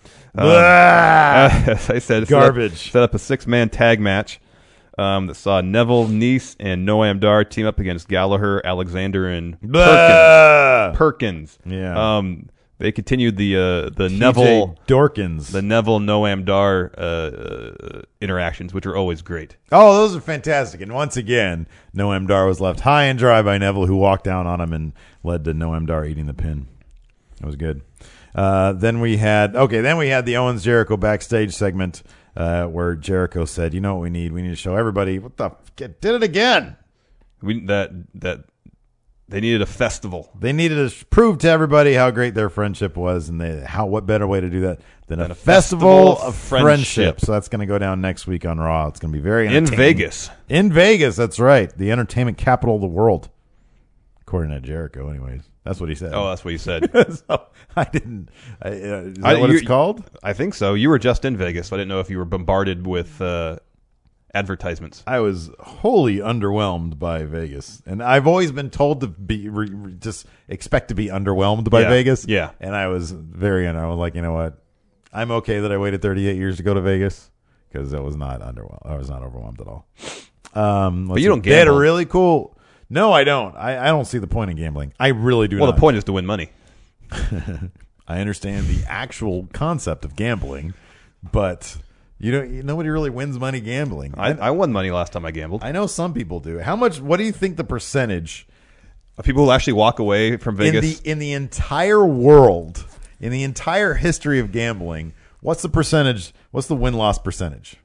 As I said, Garbage. Set up a 6-man tag match that saw Neville, Nese, and Noam Dar team up against Gallagher, Alexander, and Perkins. Yeah. They continued the TJ Neville Dorkins. the Neville Noam Dar interactions, which are always great. Oh, those are fantastic. And once again, Noam Dar was left high and dry by Neville, who walked down on him and led to Noam Dar eating the pin. That was good. Then we had the Owens Jericho backstage segment where Jericho said, "You know what we need? We need to show everybody what the did it again. They needed a festival. They needed to prove to everybody how great their friendship was, and what better way to do that than a festival of friendship. So that's going to go down next week on Raw. It's going to be very In entertaining. Vegas. In Vegas, that's right, the entertainment capital of the world, according to Jericho. Anyways, that's what he said. Oh, that's what you said. So I didn't. Is that what it's called? I think so. You were just in Vegas, so I didn't know if you were bombarded with advertisements. I was wholly underwhelmed by Vegas, and I've always been told to be just expect to be underwhelmed by Vegas. Yeah, and I was very, I was like, you know what? I'm okay that I waited 38 years to go to Vegas because I was not underwhelmed. I was not overwhelmed at all. But you don't They had a gamble. really cool. No, I don't. I don't see the point in gambling. I really do. Well, not. the point is to win money. I understand the actual concept of gambling, but nobody really wins money gambling. I won money last time I gambled. I know some people do. How much? What do you think the percentage People who actually walk away from Vegas. in the entire world, in the entire history of gambling? What's the percentage? What's the win-loss percentage?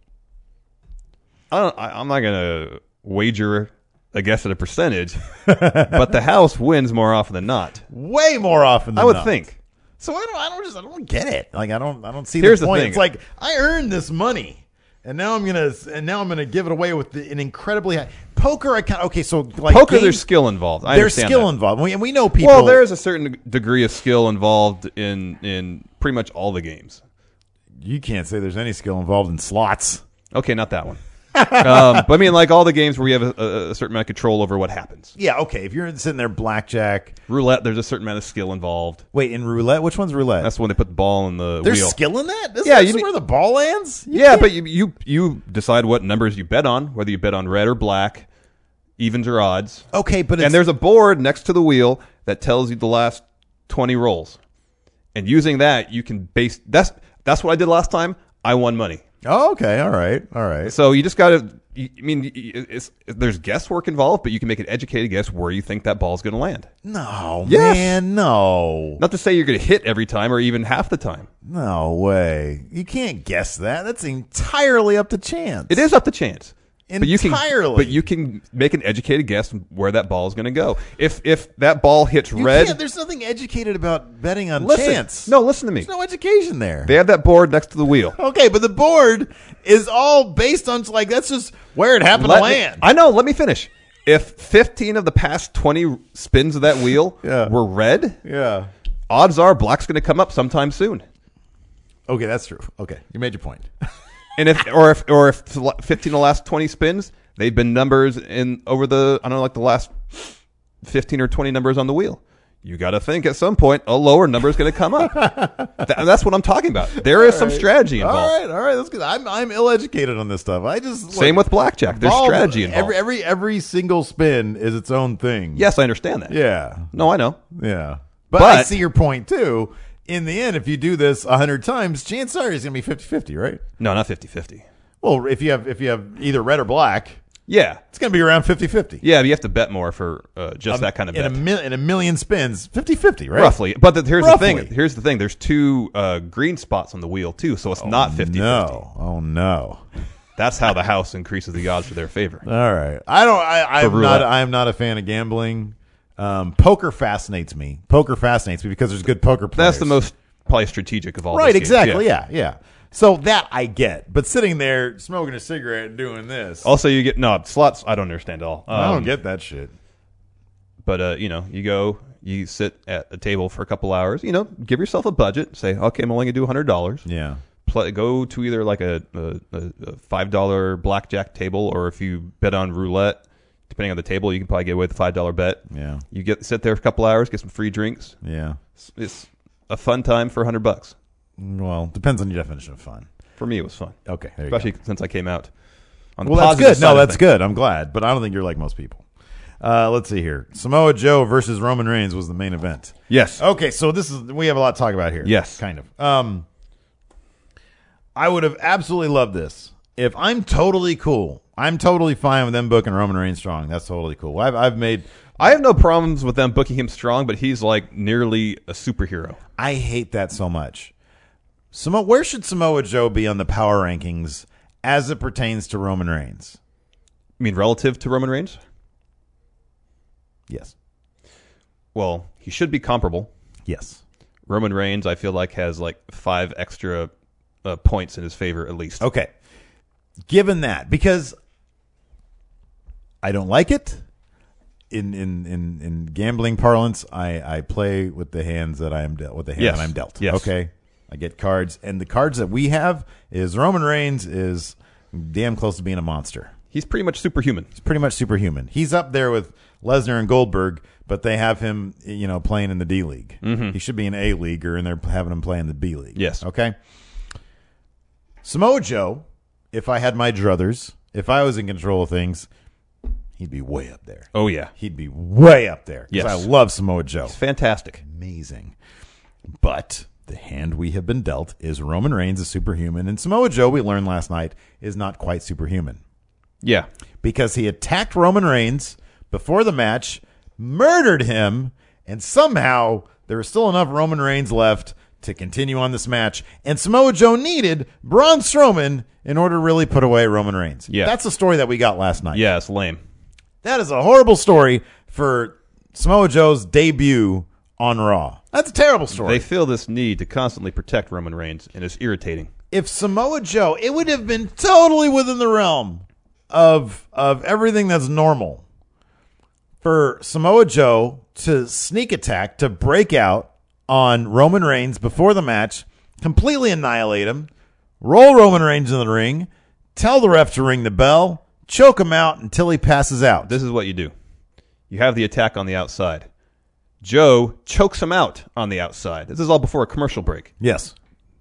I'm not going to wager a guess at a percentage, but the house wins more often than not. Way more often than I would not. think. So I don't get it. Like I don't see Here's the the point. thing. It's like I earned this money, and now I'm gonna give it away with an incredibly high poker. So like Poker, games, there's skill involved. I there's understand skill that. involved. And we know people. Well, there's a certain degree of skill involved in pretty much all the games. You can't say there's any skill involved in slots. Okay, not that one. But I mean, like all the games where you have a certain amount of control over what happens. Yeah, okay. If you're sitting there blackjack. Roulette, there's a certain amount of skill involved. Wait, in roulette? Which one's roulette? That's when they put the ball in the There's wheel. skill in that? Yeah, That's where the ball lands? Yeah, but you decide what numbers you bet on, whether you bet on red or black, evens or odds. Okay, but And there's a board next to the wheel that tells you the last 20 rolls. And using that, you can base... That's what I did last time. I won money. Oh, okay. All right. So you just got to... there's guesswork involved, but you can make an educated guess where you think that ball's going to land. No, Yes. man, no. Not to say you're going to hit every time or even half the time. No way. You can't guess that. That's entirely up to chance. It is up to chance. Entirely. But you can make an educated guess where that ball is going to go. If that ball hits You red... can't. There's nothing educated about betting on Listen. chance. No, listen to me. There's no education there. They have that board next to the wheel. Okay, but the board is all based on, like, that's just where it happened to land. I know. Let me finish. If 15 of the past 20 spins of that wheel Yeah. were red, Yeah. odds are black's going to come up sometime soon. Okay, that's true. Okay, you made your point. And if 15 of the last 20 spins, they've been numbers in over the, I don't know, like the last 15 or 20 numbers on the wheel. You got to think at some point a lower number is going to come up. That's what I'm talking about. There is some strategy involved. All right, that's good. I'm ill-educated on this stuff. I just Same with blackjack. There's strategy involved. Every single spin is its own thing. Yes, I understand that. Yeah. No, I know. Yeah. But I see your point too. In the end, if you do this 100 times, chances are it's going to be 50-50, right? No, not 50-50. Well, if you have either red or black, Yeah. it's going to be around 50-50. Yeah, but you have to bet more for just that kind of bet. In a million spins, 50-50, right? Roughly. But here's Roughly. the thing. Here's the thing. There's two green spots on the wheel, too, so it's not 50-50. No. Oh, no. That's how the house increases the odds for their favor. All right. I'm roulette. not a fan of gambling. Poker fascinates me. Because there's good poker players. That's the most probably strategic of all Right, those games. exactly. Yeah. So that I get. But sitting there smoking a cigarette and doing this, Also, you get slots. I don't understand at all. I don't get that shit. But you sit at a table for a couple hours. Give yourself a budget. Say, okay, I'm only gonna do $100. Yeah. Go to either like a $5 blackjack table, or if you bet on roulette, depending on the table, you can probably get away with a $5 bet. Yeah. You sit there for a couple hours, get some free drinks. Yeah. It's a fun time for $100. Well, depends on your definition of fun. For me, it was fun. Okay. There you Especially go. since I came out on the Well, that's positive good. side No, of that's things. good. I'm glad. But I don't think you're like most people. Let's see here. Samoa Joe versus Roman Reigns was the main event. Yes. Okay, so we have a lot to talk about here. Yes. Kind of. I would have absolutely loved this. If I'm totally cool, I'm totally fine with them booking Roman Reigns strong. That's totally cool. I I have no problems with them booking him strong, but he's like nearly a superhero. I hate that so much. Where should Samoa Joe be on the power rankings as it pertains to Roman Reigns? I mean, relative to Roman Reigns? Yes. Well, he should be comparable. Yes. Roman Reigns, I feel like, has like 5 extra points in his favor at least. Okay. Given that, because I don't like it, in gambling parlance, I play with the hands that I am dealt. With the hand Yes. that I'm dealt. Yes. Okay. I get cards, and the cards that we have is Roman Reigns is damn close to being a monster. He's pretty much superhuman. He's pretty much superhuman. He's up there with Lesnar and Goldberg, but they have him, playing in the D League. Mm-hmm. He should be an A Leaguer, and they're having him play in the B League. Yes. Okay. Samoa Joe, if I had my druthers, if I was in control of things, he'd be way up there. Oh, yeah. He'd be way up there. 'Cause Yes. I love Samoa Joe. He's fantastic. Amazing. But the hand we have been dealt is Roman Reigns is superhuman, and Samoa Joe, we learned last night, is not quite superhuman. Yeah. Because he attacked Roman Reigns before the match, murdered him, and somehow there was still enough Roman Reigns left to continue on this match. And Samoa Joe needed Braun Strowman in order to really put away Roman Reigns. Yeah. That's the story that we got last night. Yeah, it's lame. That is a horrible story for Samoa Joe's debut on Raw. That's a terrible story. They feel this need to constantly protect Roman Reigns, and it's irritating. If Samoa Joe, it would have been totally within the realm of everything that's normal for Samoa Joe to sneak attack, to break out on Roman Reigns before the match, completely annihilate him, roll Roman Reigns in the ring, tell the ref to ring the bell, choke him out until he passes out. This is what you do. You have the attack on the outside. Joe chokes him out on the outside. This is all before a commercial break. Yes.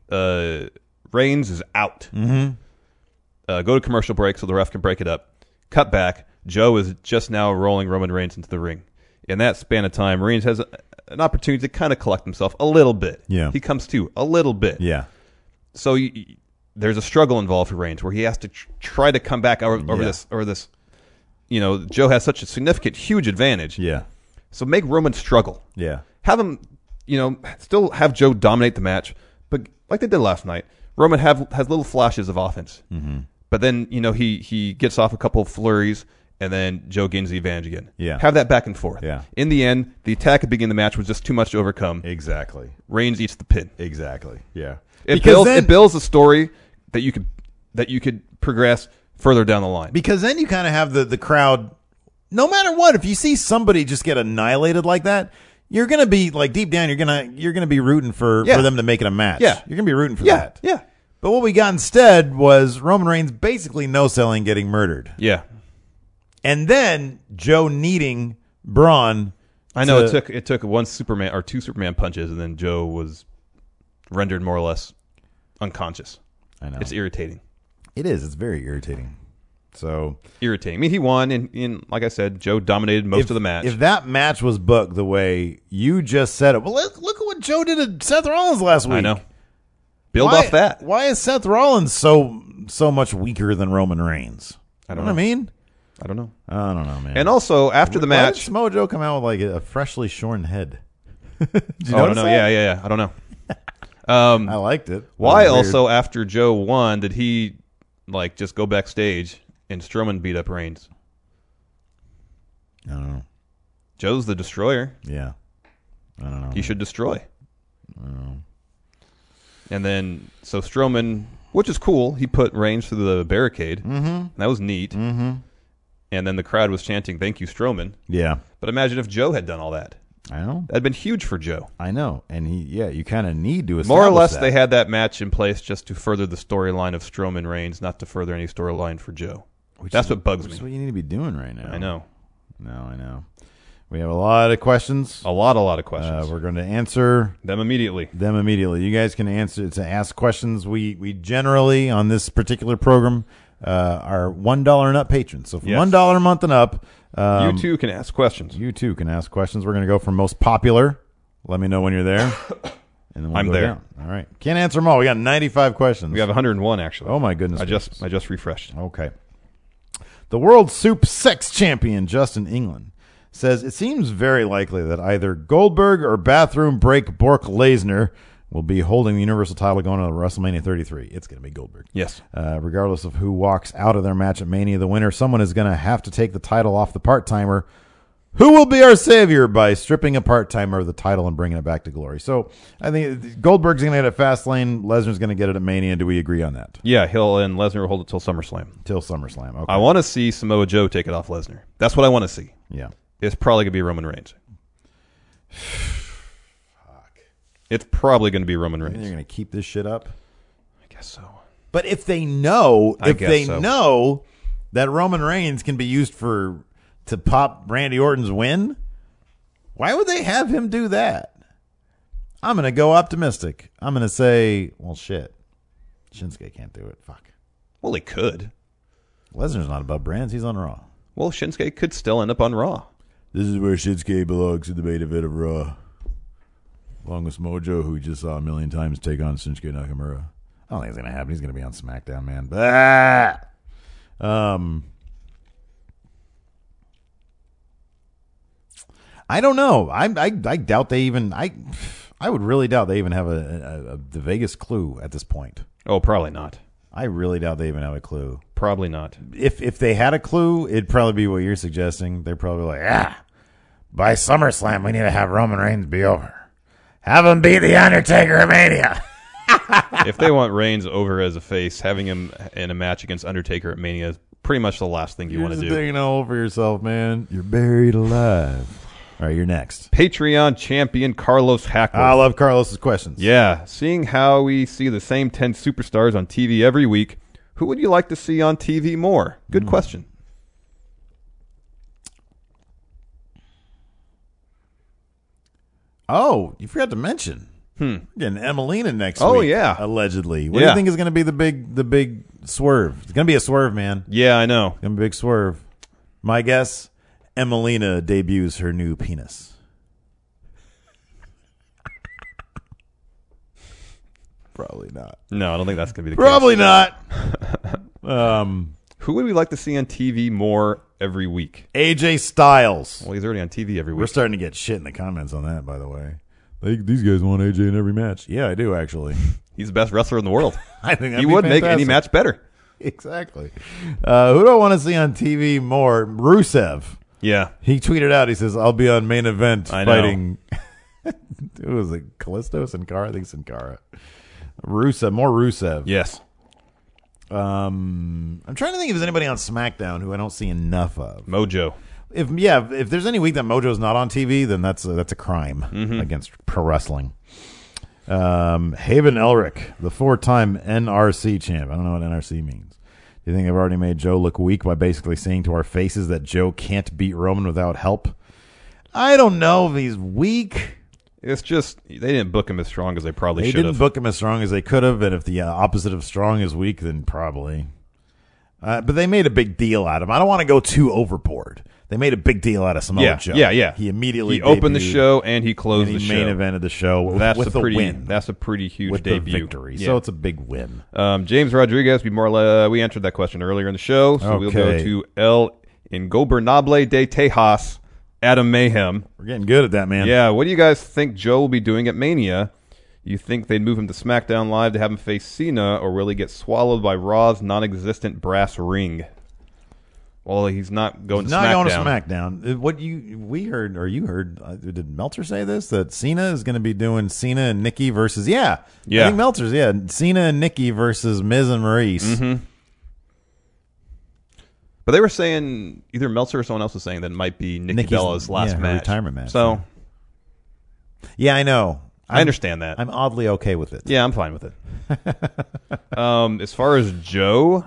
Reigns is out. Mm-hmm. Go to commercial break so the ref can break it up. Cut back. Joe is just now rolling Roman Reigns into the ring. In that span of time, Reigns has an opportunity to kind of collect himself a little bit. Yeah. He comes to a little bit. Yeah. So there's a struggle involved for Reigns where he has to try to come back over this. You know, Joe has such a significant, huge advantage. Yeah. So make Roman struggle. Yeah. Have him, still have Joe dominate the match, but like they did last night, Roman has little flashes of offense. Mm-hmm. But then, he gets off a couple of flurries, and then Joe gains the advantage again. Yeah. Have that back and forth. Yeah. In the end, the attack at the beginning of the match was just too much to overcome. Exactly. Reigns eats the pin. Exactly. Yeah. It builds a story that you could progress further down the line. Because then you kind of have the crowd, no matter what, if you see somebody just get annihilated like that, you're going to be, like, deep down, you're gonna be rooting for them to make it a match. Yeah. You're going to be rooting for that. Yeah. But what we got instead was Roman Reigns basically no-selling, getting murdered. Yeah. And then Joe needing Braun. I know it took one Superman or two Superman punches, and then Joe was rendered more or less unconscious. I know. It's irritating. It is. It's very irritating. So irritating. I mean, he won, and like I said, Joe dominated most of the match. If that match was booked the way you just said it, well, look at what Joe did to Seth Rollins last week. I know. Build off that. Why is Seth Rollins so much weaker than Roman Reigns? I don't know what I mean? I don't know. I don't know, man. And also, after the Why match, did Samoa Joe come out with like a freshly shorn head? Did you I don't notice know. that? Yeah. I don't know. I liked it. Why That was weird. also after Joe won did he just go backstage and Strowman beat up Reigns? I don't know. Joe's the destroyer. Yeah. I don't know. He should destroy. And then so Strowman, which is cool, he put Reigns through the barricade. Mm-hmm. That was neat. Mm-hmm. And then the crowd was chanting, "Thank you, Strowman." Yeah. But imagine if Joe had done all that. I know. That'd been huge for Joe. I know. And you kind of need to establish More or less, that. they had that match in place just to further the storyline of Strowman Reigns, not to further any storyline for Joe. That's what bugs me. That's what you need to be doing right now. I know. No, I know. We have a lot of questions. A lot of questions. We're going to answer them immediately. You guys can ask questions. We generally, on this particular program, are $1 and up patrons. So from $1 a month and up, you too can ask questions. You too can ask questions. We're going to go from most popular. Let me know when you're there. And then we'll I'm go there. down. All right. Can't answer them all. We got 95 questions. We have 101 actually. Oh my goodness. I just refreshed. Okay. The World Soup Sex Champion, Justin England, says it seems very likely that either Goldberg or Bathroom Break Bork Lesnar will be holding the Universal title going on WrestleMania 33. It's going to be Goldberg. Yes. Regardless of who walks out of their match at Mania, the winner, someone is going to have to take the title off the part-timer. Who will be our savior by stripping a part-timer of the title and bringing it back to glory? So I think Goldberg's going to get it at Fastlane. Lesnar's going to get it at Mania. Do we agree on that? Yeah, Lesnar will hold it till SummerSlam. Till SummerSlam. Okay. I want to see Samoa Joe take it off Lesnar. That's what I want to see. Yeah. It's probably going to be Roman Reigns. It's probably going to be Roman Reigns. They're going to keep this shit up? I guess so. But if they know that Roman Reigns can be used to pop Randy Orton's win, why would they have him do that? I'm going to go optimistic. I'm going to say, well, shit. Shinsuke can't do it. Fuck. Well, he could. Lesnar's not above brands. He's on Raw. Well, Shinsuke could still end up on Raw. This is where Shinsuke belongs in the main event of Raw. Along with Mojo, who we just saw a million times take on Shinsuke Nakamura. I don't think it's going to happen. He's going to be on SmackDown, man. I don't know. I doubt they even. I would really doubt they even have the Vegas clue at this point. Oh, probably not. I really doubt they even have a clue. Probably not. If they had a clue, it'd probably be what you're suggesting. They're probably like, by SummerSlam, we need to have Roman Reigns be over. Have him beat The Undertaker at Mania. If they want Reigns over as a face, having him in a match against Undertaker at Mania is pretty much the last thing you want to do. You're just digging a hole for yourself, man. You're buried alive. All right, you're next. Patreon champion Carlos Hackworth. I love Carlos's questions. Yeah. Seeing how we see the same 10 superstars on TV every week, Who would you like to see on TV more? Good question. Oh, you forgot to mention. Getting Emelina next Oh, week. yeah. Allegedly. What do you think is going to be the big swerve? It's going to be a swerve, man. Yeah, I know. It's going to be a big swerve. My guess, Emelina debuts her new penis. Probably not. No, I don't think that's going to be the Probably case. not. Who would we like to see on TV more every week? AJ Styles. Well, he's already on TV every We're week. starting to get shit in the comments on that, by the way. These guys want AJ in every match. Yeah, I do, actually. He's the best wrestler in the world. I think that'd He be would make any fantastic. match better. Exactly. Who do I want to see on TV more? Rusev. Yeah. He tweeted out, he says, I'll be on main event I know. fighting. Who was it? Callisto? Sin Cara? I think Sin Cara. Rusev. More Rusev. Yes. I'm trying to think if there's anybody on SmackDown who I don't see enough of. Mojo. If there's any week that Mojo's not on TV, then that's a crime against pro wrestling. Haven Elric, the 4-time NRC champ. I don't know what NRC means. Do you think I've already made Joe look weak by basically saying to our faces that Joe can't beat Roman without help? I don't know if he's weak. It's just they didn't book him as strong as they probably They should didn't have. book him as strong as they could have, and if the opposite of strong is weak, then probably. But they made a big deal out of him. I don't want to go too overboard. They made a big deal out of Samoa Joe. Yeah. He immediately opened the debuted, show and he closed and the he show. main evented the show with the win. That's a pretty huge with debut. the victory. Yeah. So it's a big win. James Rodriguez, we answered that question earlier in the show, so we'll go Okay. to El Ingobernable de Tejas, Adam Mayhem. We're getting good at that, man. Yeah, what do you guys think Joe will be doing at Mania? You think they'd move him to SmackDown Live to have him face Cena, or will he get swallowed by Raw's non-existent brass ring? Well, he's not going to Not SmackDown. going to SmackDown. What you heard? Did Meltzer say this? That Cena is going to be doing Cena and Nikki versus I think Meltzer's Cena and Nikki versus Miz and Maurice. Mm-hmm. But they were saying either Meltzer or someone else was saying that it might be Nikki Nikki's- Bella's last her match, retirement match. So Yeah, I know. I understand that. I'm oddly okay with it. Yeah, I'm fine with it. As far as Joe,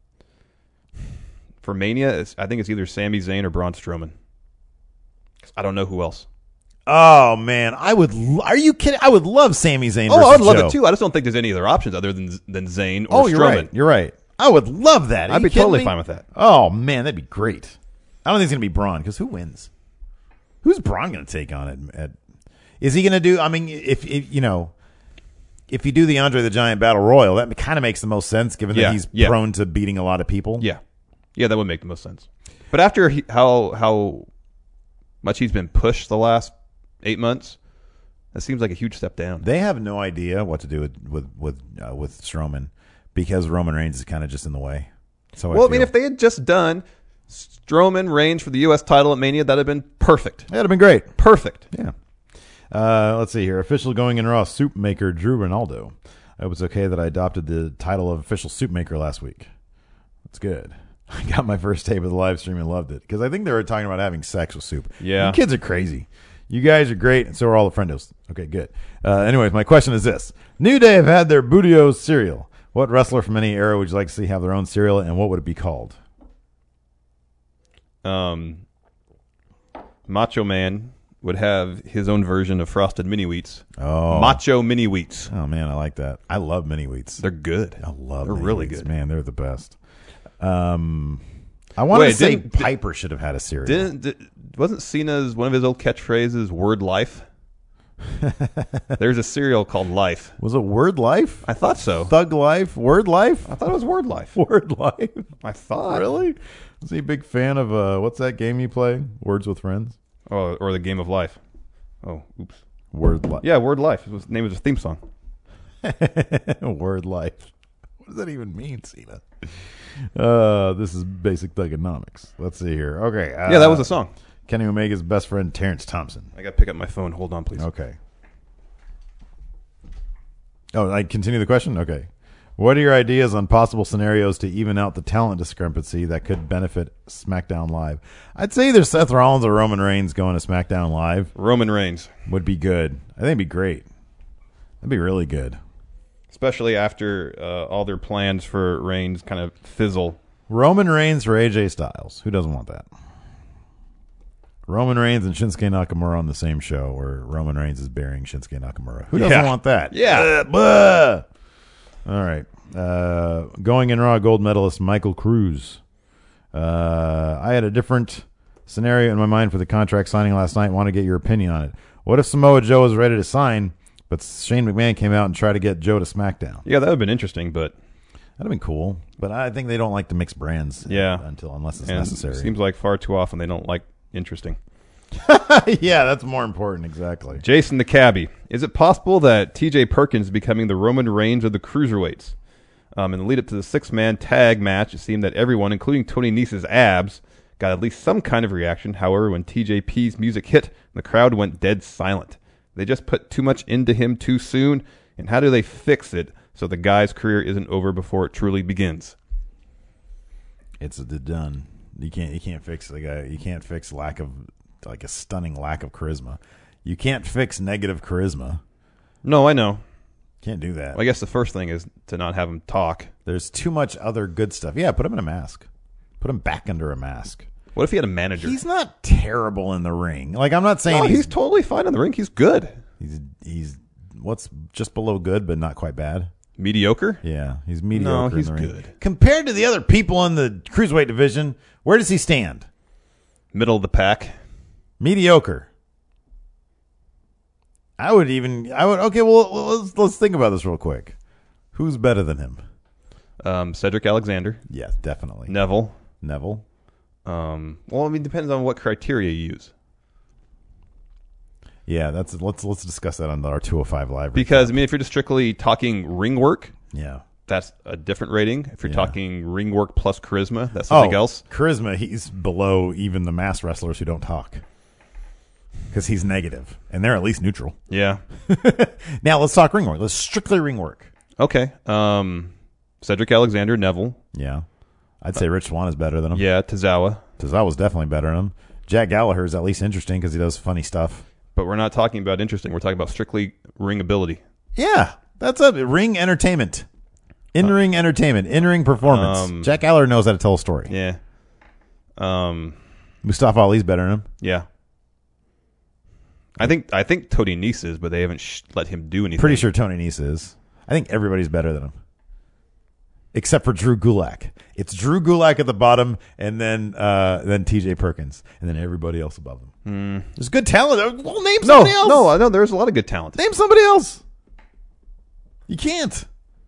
for Mania, I think it's either Sami Zayn or Braun Strowman. I don't know who else. Oh man, are you kidding? I would love Sami Zayn. Oh, versus I would love Joe. it too. I just don't think there's any other options other than Zayn or Oh, Strowman. you're right. You're right. I would love that. Are I'd you be kidding totally me? fine with that. Oh man, that'd be great. I don't think it's gonna be Braun because who wins? Who's Braun gonna take on it? Is he gonna do? I mean, if if you do the Andre the Giant Battle Royal, that kind of makes the most sense given that he's prone to beating a lot of people. Yeah, that would make the most sense. But after how much he's been pushed the last 8 months, that seems like a huge step down. They have no idea what to do with Strowman because Roman Reigns is kind of just in the way. So I mean, if they had just done Strowman Reigns for the U.S. title at Mania, that'd have been perfect. that'd have been great. Perfect. Yeah. Let's see here. Official Going in Raw soup maker Drew Ronaldo. I hope it's okay that I adopted the title of official soup maker last week. That's good. I got my first tape of the live stream and loved it because I think they were talking about having sex with soup. Yeah. You kids are crazy. You guys are great, and so are all the friendos. Okay, good. Anyways, my question is this. New Day have had their Bootios cereal. What wrestler from any era would you like to see have their own cereal, and what would it be called? Macho Man would have his own version of Frosted Mini Wheats. Oh. Macho Mini Wheats. Oh, man, I like that. I love mini wheats. They're good. I love They're mini really wheats. good. Man, they're the best. I want to say didn't- Piper should have had a cereal. Wasn't Cena's one of his old catchphrases "Word Life"? There's a cereal called Life. Was it Word Life? I thought so. Thug Life? Word Life? I thought it was Word Life. Word Life? I thought. Really? Was he a big fan of, what's that game you play? Words with Friends? Oh, or the Game of Life. Oh, oops. Word Life. Yeah, Word Life. It was the name of his theme song. Word Life. What does that even mean, Cena? This is basic thugonomics. Let's see here. Okay. Yeah, that was a song. Kenny Omega's best friend, Terrence Thompson. I got to pick up my phone. Hold on, please. Okay. Oh, I continue the question? Okay. What are your ideas on possible scenarios to even out the talent discrepancy that could benefit SmackDown Live? I'd say either Seth Rollins or Roman Reigns going to SmackDown Live Roman Reigns. would be good. I think it'd be great. That'd be really good. especially after all their plans for Reigns kind of fizzle. Roman Reigns for AJ Styles. Who doesn't want that? Roman Reigns and Shinsuke Nakamura on the same show, where Roman Reigns is burying Shinsuke Nakamura. Who doesn't want that? Yeah. Blah. All right. Going in Raw gold medalist Michael Cruz. I had a different scenario in my mind for the contract signing last night. Want to get your opinion on it. What if Samoa Joe was ready to sign, but Shane McMahon came out and tried to get Joe to SmackDown? Yeah, that would have been interesting, but that'd have been cool. But I think they don't like to mix brands. Unless it's necessary. It seems like far too often they don't like interesting. Yeah, that's more important. Exactly. Jason the Cabbie. Is it possible that TJ Perkins is becoming the Roman Reigns of the cruiserweights? In the lead up to the 6-man tag match, it seemed that everyone, including Tony Nese's abs, got at least some kind of reaction. However, when TJP's music hit, the crowd went dead silent. They just put too much into him too soon. And how do they fix it so the guy's career isn't over before it truly begins? It's done. You can't fix the guy. You can't fix a stunning lack of charisma. You can't fix negative charisma. No, I know. Can't do that. Well, I guess the first thing is to not have him talk. There's too much other good stuff. Yeah, put him in a mask. Put him back under a mask. What if he had a manager? He's not terrible in the ring. Like, I'm not saying he's totally fine in the ring. He's good. He's what's just below good, but not quite bad. Mediocre? Yeah, he's mediocre. No, he's in the ring. good. Compared to the other people in the cruiserweight division, where does he stand? Middle of the pack. Mediocre. Okay, well, let's think about this real quick. Who's better than him? Cedric Alexander. Yes, definitely. Neville. Well, I mean, depends on what criteria you use. Yeah, let's discuss that on our 205 Live. Because, I mean, if you're just strictly talking ring work, yeah, that's a different rating. If you're talking ring work plus charisma, that's something else. Charisma, he's below even the mass wrestlers who don't talk. Because he's negative, and they're at least neutral. Yeah. Now, let's talk ring work. Let's strictly ring work. Okay. Cedric Alexander, Neville. Yeah. I'd say Rich Swann is better than him. Yeah, Tozawa. Tozawa's definitely better than him. Jack Gallagher is at least interesting because he does funny stuff. But we're not talking about interesting. We're talking about strictly ring ability. Yeah. That's a ring entertainment. In-ring entertainment. In-ring performance. Jack Gallagher knows how to tell a story. Yeah. Mustafa Ali's better than him. Yeah. I think Tony Nese is, but they haven't let him do anything. Pretty sure Tony Nese is. I think everybody's better than him. Except for Drew Gulak. It's Drew Gulak at the bottom, and then TJ Perkins, and then everybody else above him. There's good talent. Well, name somebody else. No, I know there's a lot of good talent. Name somebody else. You can't.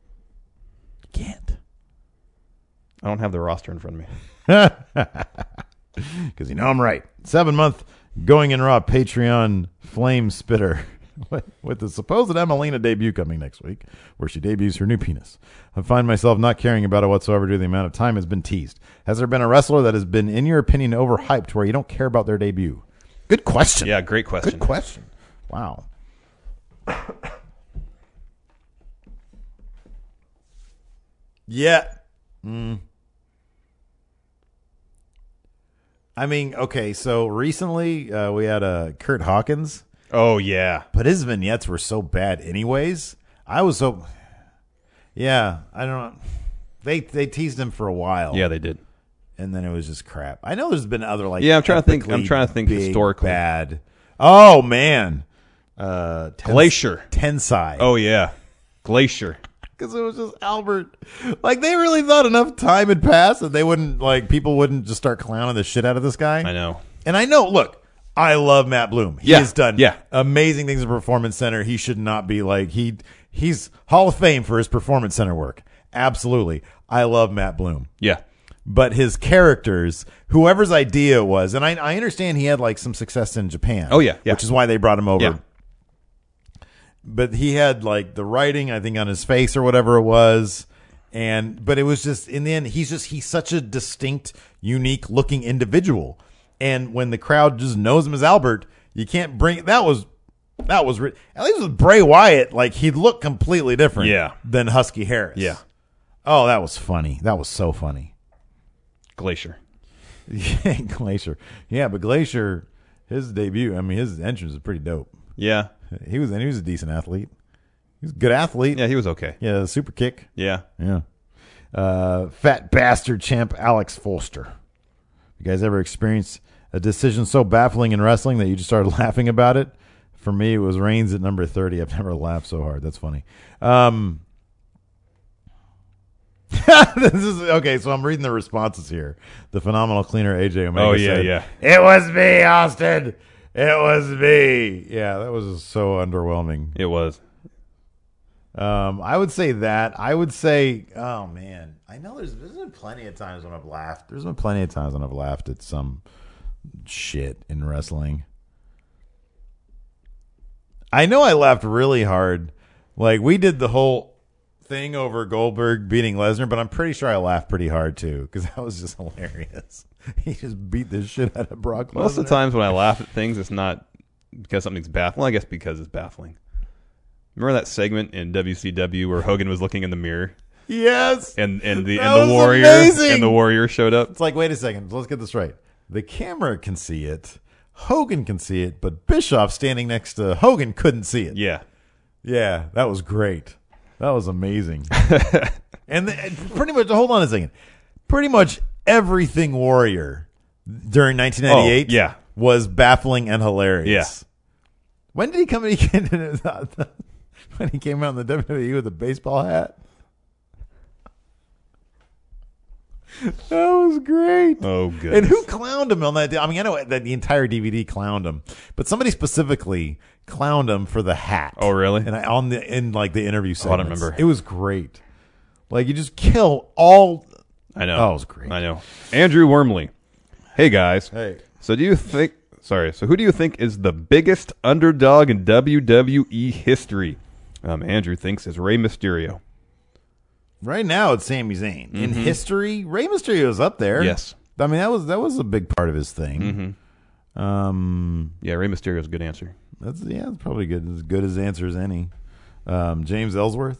I don't have the roster in front of me. Because you know I'm right. 7-month Going in Raw Patreon Flame Spitter with the supposed Emelina debut coming next week, where she debuts her new penis. I find myself not caring about it whatsoever due to the amount of time it's been teased. Has there been a wrestler that has been, in your opinion, overhyped where you don't care about their debut? Good question. Yeah, great question. Good question. Wow. Yeah. I mean, okay, so recently we had Kurt Hawkins. Oh, yeah. But his vignettes were so bad anyways. I don't know. They teased him for a while. Yeah, they did. And then it was just crap. I know there's been other I'm trying to think big, historically. Bad. Oh, man. Glacier. Tensai. Oh, yeah. Glacier. Because it was just Albert. Like, they really thought enough time had passed that they wouldn't, people wouldn't just start clowning the shit out of this guy. I know. And I know, look, I love Matt Bloom. He has done amazing things in Performance Center. He should not be he's Hall of Fame for his Performance Center work. Absolutely. I love Matt Bloom. Yeah. But his characters, whoever's idea it was, and I understand he had some success in Japan. Oh, yeah. Which is why they brought him over. Yeah. But he had the writing, I think, on his face or whatever it was. But it was just, in the end, he's such a distinct, unique looking individual. And when the crowd just knows him as Albert, you can't bring, that was at least with Bray Wyatt, he'd look completely different than Husky Harris. Yeah. Oh, that was funny. That was so funny. Glacier. Yeah, Glacier. Yeah, but Glacier, his debut, his entrance is pretty dope. Yeah. He was a decent athlete. He's a good athlete. Yeah, he was okay. Yeah, super kick. Yeah. Yeah. Fat bastard champ Alex Foster. You guys ever experienced a decision so baffling in wrestling that you just started laughing about it? For me, it was Reigns at number 30. I've never laughed so hard. That's funny. This is okay. So I'm reading the responses here. The phenomenal cleaner AJ Omega. Oh, yeah, said, yeah. It was me, Austin. It was me. Yeah, that was so underwhelming. It was. I would say that. I would say, oh man, I know there's been plenty of times when I've laughed. There's been plenty of times when I've laughed at some shit in wrestling. I know I laughed really hard. Like, we did the whole thing over Goldberg beating Lesnar, but I'm pretty sure I laughed pretty hard too, because that was just hilarious. He just beat the shit out of Brock Lesnar. Most of the times when I laugh at things, it's not because something's baffling. Well, I guess because it's baffling. Remember that segment in WCW where Hogan was looking in the mirror? Yes. And the was Warrior amazing. and the Warrior showed up? It's like, wait a second, let's get this right. The camera can see it, Hogan can see it, but Bischoff standing next to Hogan couldn't see it. Yeah. Yeah, that was great. That was amazing. And pretty much, hold on a second. Pretty much everything Warrior during 1998 yeah. was baffling and hilarious. Yeah. When did he come in? When he came out in the WWE with a baseball hat? That was great. Oh, good. And who clowned him on that day? I mean, I know that the entire DVD clowned him, but somebody specifically clowned him for the hat. Oh, really? And in the interview segments. I don't remember. It was great. Like, you just kill all. I know. Oh, it was great. I know. Andrew Wormley. Hey, guys. Hey. So who do you think is the biggest underdog in WWE history? Andrew thinks is Rey Mysterio. Right now, it's Sami Zayn. In history, Rey Mysterio is up there. Yes. I mean, that was a big part of his thing. Yeah, Rey Mysterio is a good answer. That's probably good. As good as answer as any. James Ellsworth.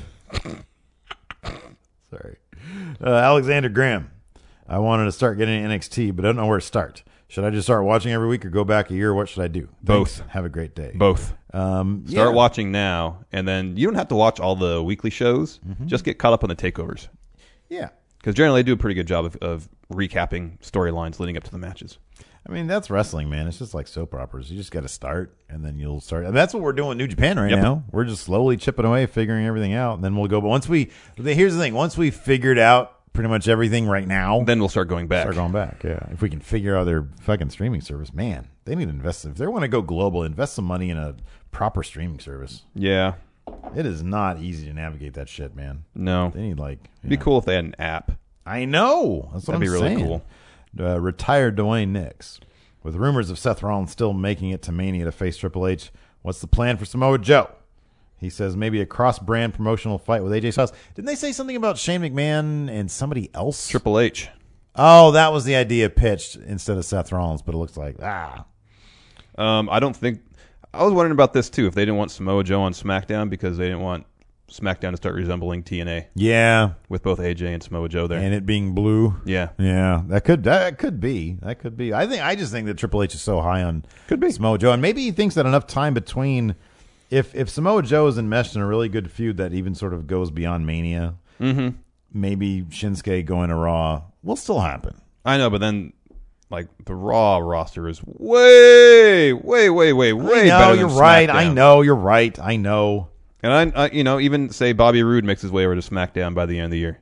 Sorry. Alexander Graham. I wanted to start getting NXT, but I don't know where to start. Should I just start watching every week or go back a year? What should I do? Both. Thanks. Have a great day. Both. Start watching now, and then you don't have to watch all the weekly shows. Just get caught up on the takeovers. Yeah. Because generally they do a pretty good job of recapping storylines leading up to the matches. I mean, that's wrestling, man. It's just like soap operas. You just got to start, and then you'll start. And that's what we're doing in New Japan right now. We're just slowly chipping away, figuring everything out, and then we'll go. But here's the thing. Once we figured out pretty much everything right now, Then we'll start going back. Yeah. If we can figure out their fucking streaming service, man, they need to invest. If they want to go global, invest some money in a proper streaming service. Yeah. It is not easy to navigate that shit, man. No. They need It'd be cool if they had an app. I know. That's what That'd be I'm really saying. cool. Retired Dwayne Nix. With rumors of Seth Rollins still making it to Mania to face Triple H, what's the plan for Samoa Joe? He says maybe a cross-brand promotional fight with AJ Styles. Didn't they say something about Shane McMahon and somebody else? Triple H. Oh, that was the idea pitched instead of Seth Rollins, but it looks like, I don't think... I was wondering about this, too, if they didn't want Samoa Joe on SmackDown because they didn't want SmackDown to start resembling TNA. Yeah. With both AJ and Samoa Joe there. And it being blue. Yeah. Yeah. That could be. I just think that Triple H is so high on Samoa Joe. And maybe he thinks that enough time between if Samoa Joe is enmeshed in a really good feud that even sort of goes beyond Mania, maybe Shinsuke going to Raw will still happen. I know, but then like the Raw roster is way better than you're right. SmackDown. I know you're right. I know. And I even say Bobby Roode makes his way over to SmackDown by the end of the year.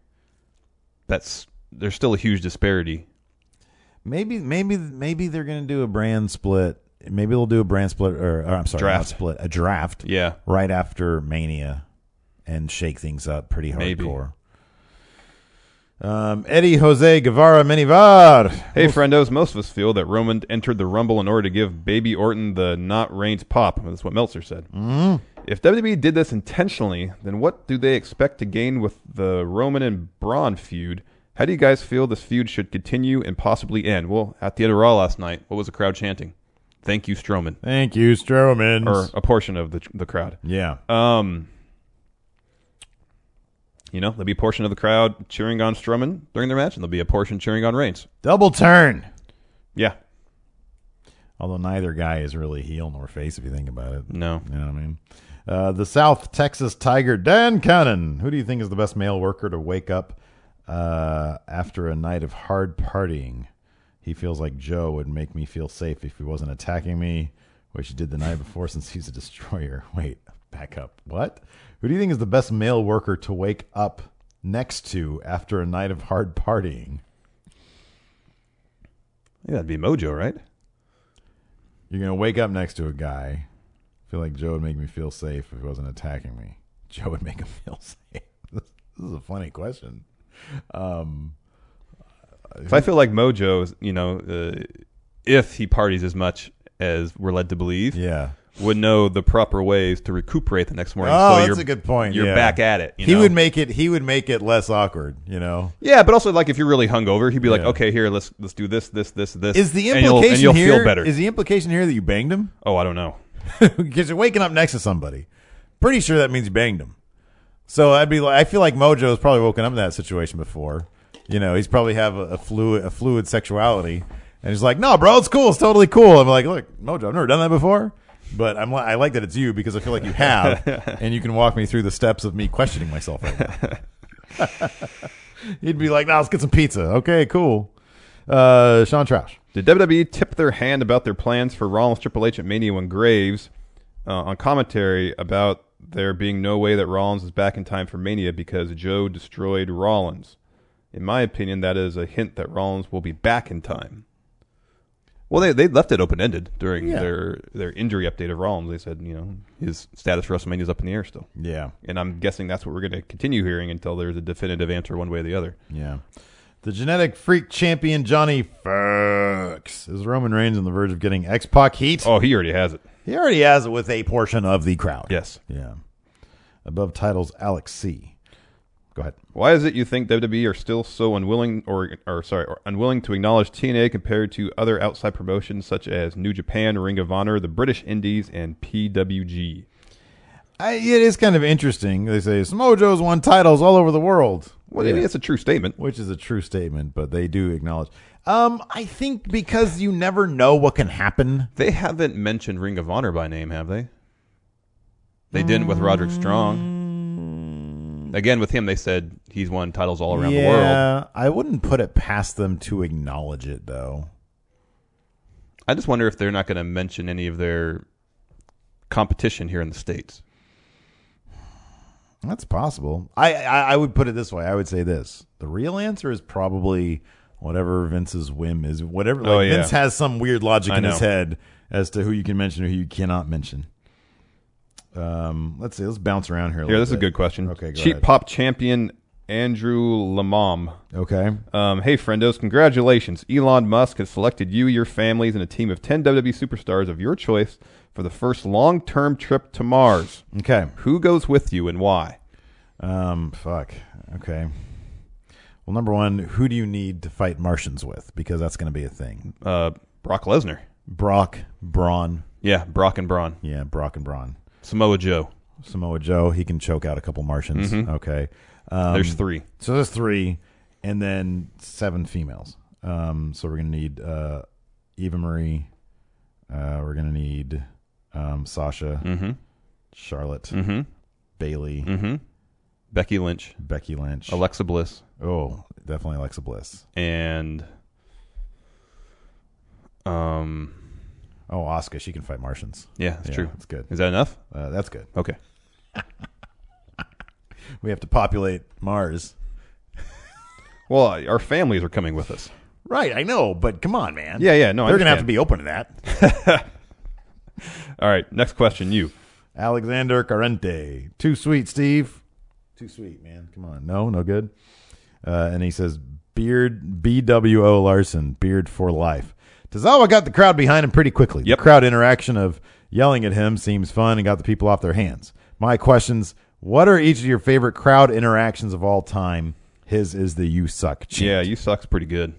There's still a huge disparity. Maybe they're going to do a brand split. Maybe they'll do a brand split, or I'm sorry, Draft. not split, a draft. Yeah. Right after Mania, and shake things up pretty hardcore. Eddie Jose Guevara Menivar. Hey, friendos, most of us feel that Roman entered the Rumble in order to give Baby Orton the not Reigns pop. That's what Meltzer said. If WWE did this intentionally, then what do they expect to gain with the Roman and Braun feud? How do you guys feel this feud should continue and possibly end? Well, at the end of Raw last night, what was the crowd chanting? Thank you, Strowman. Thank you, Strowman. Or a portion of the crowd. Yeah. There'll be a portion of the crowd cheering on Strowman during their match, and there'll be a portion cheering on Reigns. Double turn. Yeah. Although neither guy is really heel nor face, if you think about it. No. You know what I mean? The South Texas Tiger, Dan Cannon. Who do you think is the best male worker to wake up after a night of hard partying? He feels like Joe would make me feel safe if he wasn't attacking me, which he did the night before since he's a destroyer. Wait, back up. What? Who do you think is the best male worker to wake up next to after a night of hard partying? Yeah, that'd be Mojo, right? You're going to wake up next to a guy. I feel like Joe would make me feel safe if he wasn't attacking me. Joe would make him feel safe. This is a funny question. So I feel like Mojo is, if he parties as much as we're led to believe, Yeah. would know the proper ways to recuperate the next morning. Oh, so that's a good point. You're Yeah. back at it. He would make it less awkward, Yeah, but also like if you're really hungover, he'd be like, Yeah. okay, here, let's do this. Is the and implication you'll here feel better. Is the implication here that you banged him? Oh, I don't know. Because you're waking up next to somebody. Pretty sure that means you banged him. So I feel like Mojo's probably woken up in that situation before. He's probably have a fluid sexuality, and he's like, "No, bro, it's cool. It's totally cool." I'm like, "Look, Mojo, I've never done that before." But I like that it's you because I feel like you have, and you can walk me through the steps of me questioning myself right now. He'd be like, "No, let's get some pizza." Okay, cool. Sean Trash. Did WWE tip their hand about their plans for Rollins Triple H at Mania when Graves on commentary about there being no way that Rollins is back in time for Mania because Joe destroyed Rollins? In my opinion, that is a hint that Rollins will be back in time. Well, they left it open-ended during their injury update of Rollins. They said, his status for WrestleMania is up in the air still. Yeah. And I'm guessing that's what we're going to continue hearing until there's a definitive answer one way or the other. Yeah. The genetic freak champion Johnny Fucks. Is Roman Reigns on the verge of getting X-Pac heat? Oh, he already has it. He already has it with a portion of the crowd. Yes. Yeah. Above titles, Alex C. Go ahead. Why is it you think WWE are still so unwilling or unwilling to acknowledge TNA compared to other outside promotions such as New Japan, Ring of Honor, the British Indies, and PWG? It is kind of interesting. They say Mojo's won titles all over the world. Well, it's a true statement. Which is a true statement, but they do acknowledge. I think because you never know what can happen. They haven't mentioned Ring of Honor by name, have they? They didn't with Roderick Strong. Again, with him, they said he's won titles all around the world. Yeah, I wouldn't put it past them to acknowledge it, though. I just wonder if they're not going to mention any of their competition here in the States. That's possible. I would put it this way. I would say this. The real answer is probably whatever Vince's whim is. Whatever. Vince has some weird logic in his head as to who you can mention and who you cannot mention. Let's see. Let's bounce around here. Here, this is a good question. Okay, go Cheap ahead. Pop champion Andrew Lamom. Okay. Hey, friendos, congratulations. Elon Musk has selected you, your families, and a team of 10 WWE superstars of your choice for the first long-term trip to Mars. Okay. Who goes with you and why? Fuck. Okay. Well, number one, who do you need to fight Martians with? Because that's going to be a thing. Brock Lesnar. Brock, Braun. Yeah, Brock and Braun. Yeah, Brock and Braun. Samoa Joe. Samoa Joe, he can choke out a couple Martians. Mm-hmm. Okay. There's 3. So there's 3, and then 7 females. So we're going to need Eva Marie. We're going to need Sasha, Mm-hmm. Charlotte, Mm-hmm. Bailey, Mm-hmm. Becky Lynch. Alexa Bliss. Oh, definitely Alexa Bliss. And Asuka, she can fight Martians. yeah, that's true. That's good. Is that enough? That's good. Okay. We have to populate Mars. Well, our families are coming with us. Right, I know, but come on, man. Yeah, no, I They're going to have to understand. be open to that. All right, next question, you. Alexander Carente. Too sweet, Steve. Too sweet, man. Come on. No good. And he says, Beard, BWO Larson, Beard for life. Tozawa got the crowd behind him pretty quickly. Yep. The crowd interaction of yelling at him seems fun and got the people off their hands. My questions, what are each of your favorite crowd interactions of all time? His is the "You Suck" chant. Yeah, You Suck's pretty good.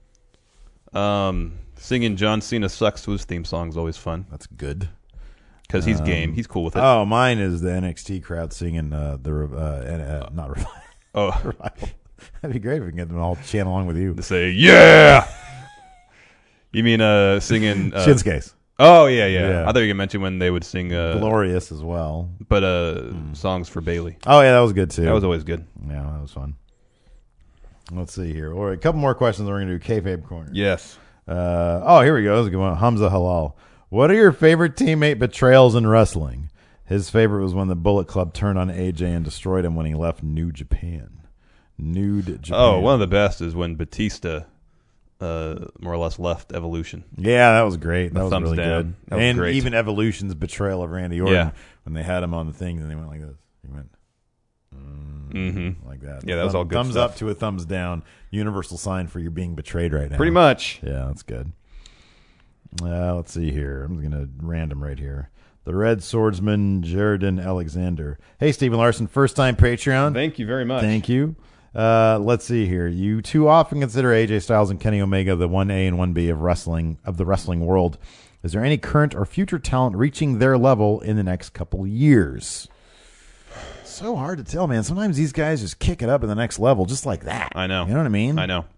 Singing John Cena Sucks to his theme song is always fun That's good. because he's game. He's cool with it. Oh, mine is the NXT crowd singing not Revival. Oh, Revival. That'd be great if we can get them all chant along with you. to say, yeah! You mean singing... Shinsuke's. Oh yeah. Yeah. I thought you were gonna mention when they would sing Glorious as well. songs for Bailey. Oh yeah, that was good too. That was always good. Yeah, that was fun. Let's see here. All right, a couple more questions. We're going to do kayfabe corner. Yes. Here we go. This is a good one. Hamza Halal. What are your favorite teammate betrayals in wrestling? His favorite was when the Bullet Club turned on AJ and destroyed him when he left New Japan. Nude Japan. Oh, one of the best is when Batista more or less left Evolution. Yeah, that was great. That was thumbs really down. good. That was And great. even Evolution's betrayal of Randy Orton Yeah. when they had him on the thing and they went like this. He went like that. Yeah, that was all good Thumbs stuff. up to a thumbs down. Universal sign for you being betrayed right now. Pretty much. Yeah, that's good. Let's see here. I'm going to random right here. The Red Swordsman, Jaredin Alexander. Hey, Stephen Larson, first time Patreon. Thank you very much. Thank you. Let's see here. You too often consider AJ Styles and Kenny Omega the 1A and 1B of the wrestling world. Is there any current or future talent reaching their level in the next couple years? So hard to tell, man. Sometimes these guys just kick it up in the next level just like that. I know. You know what I mean? I know.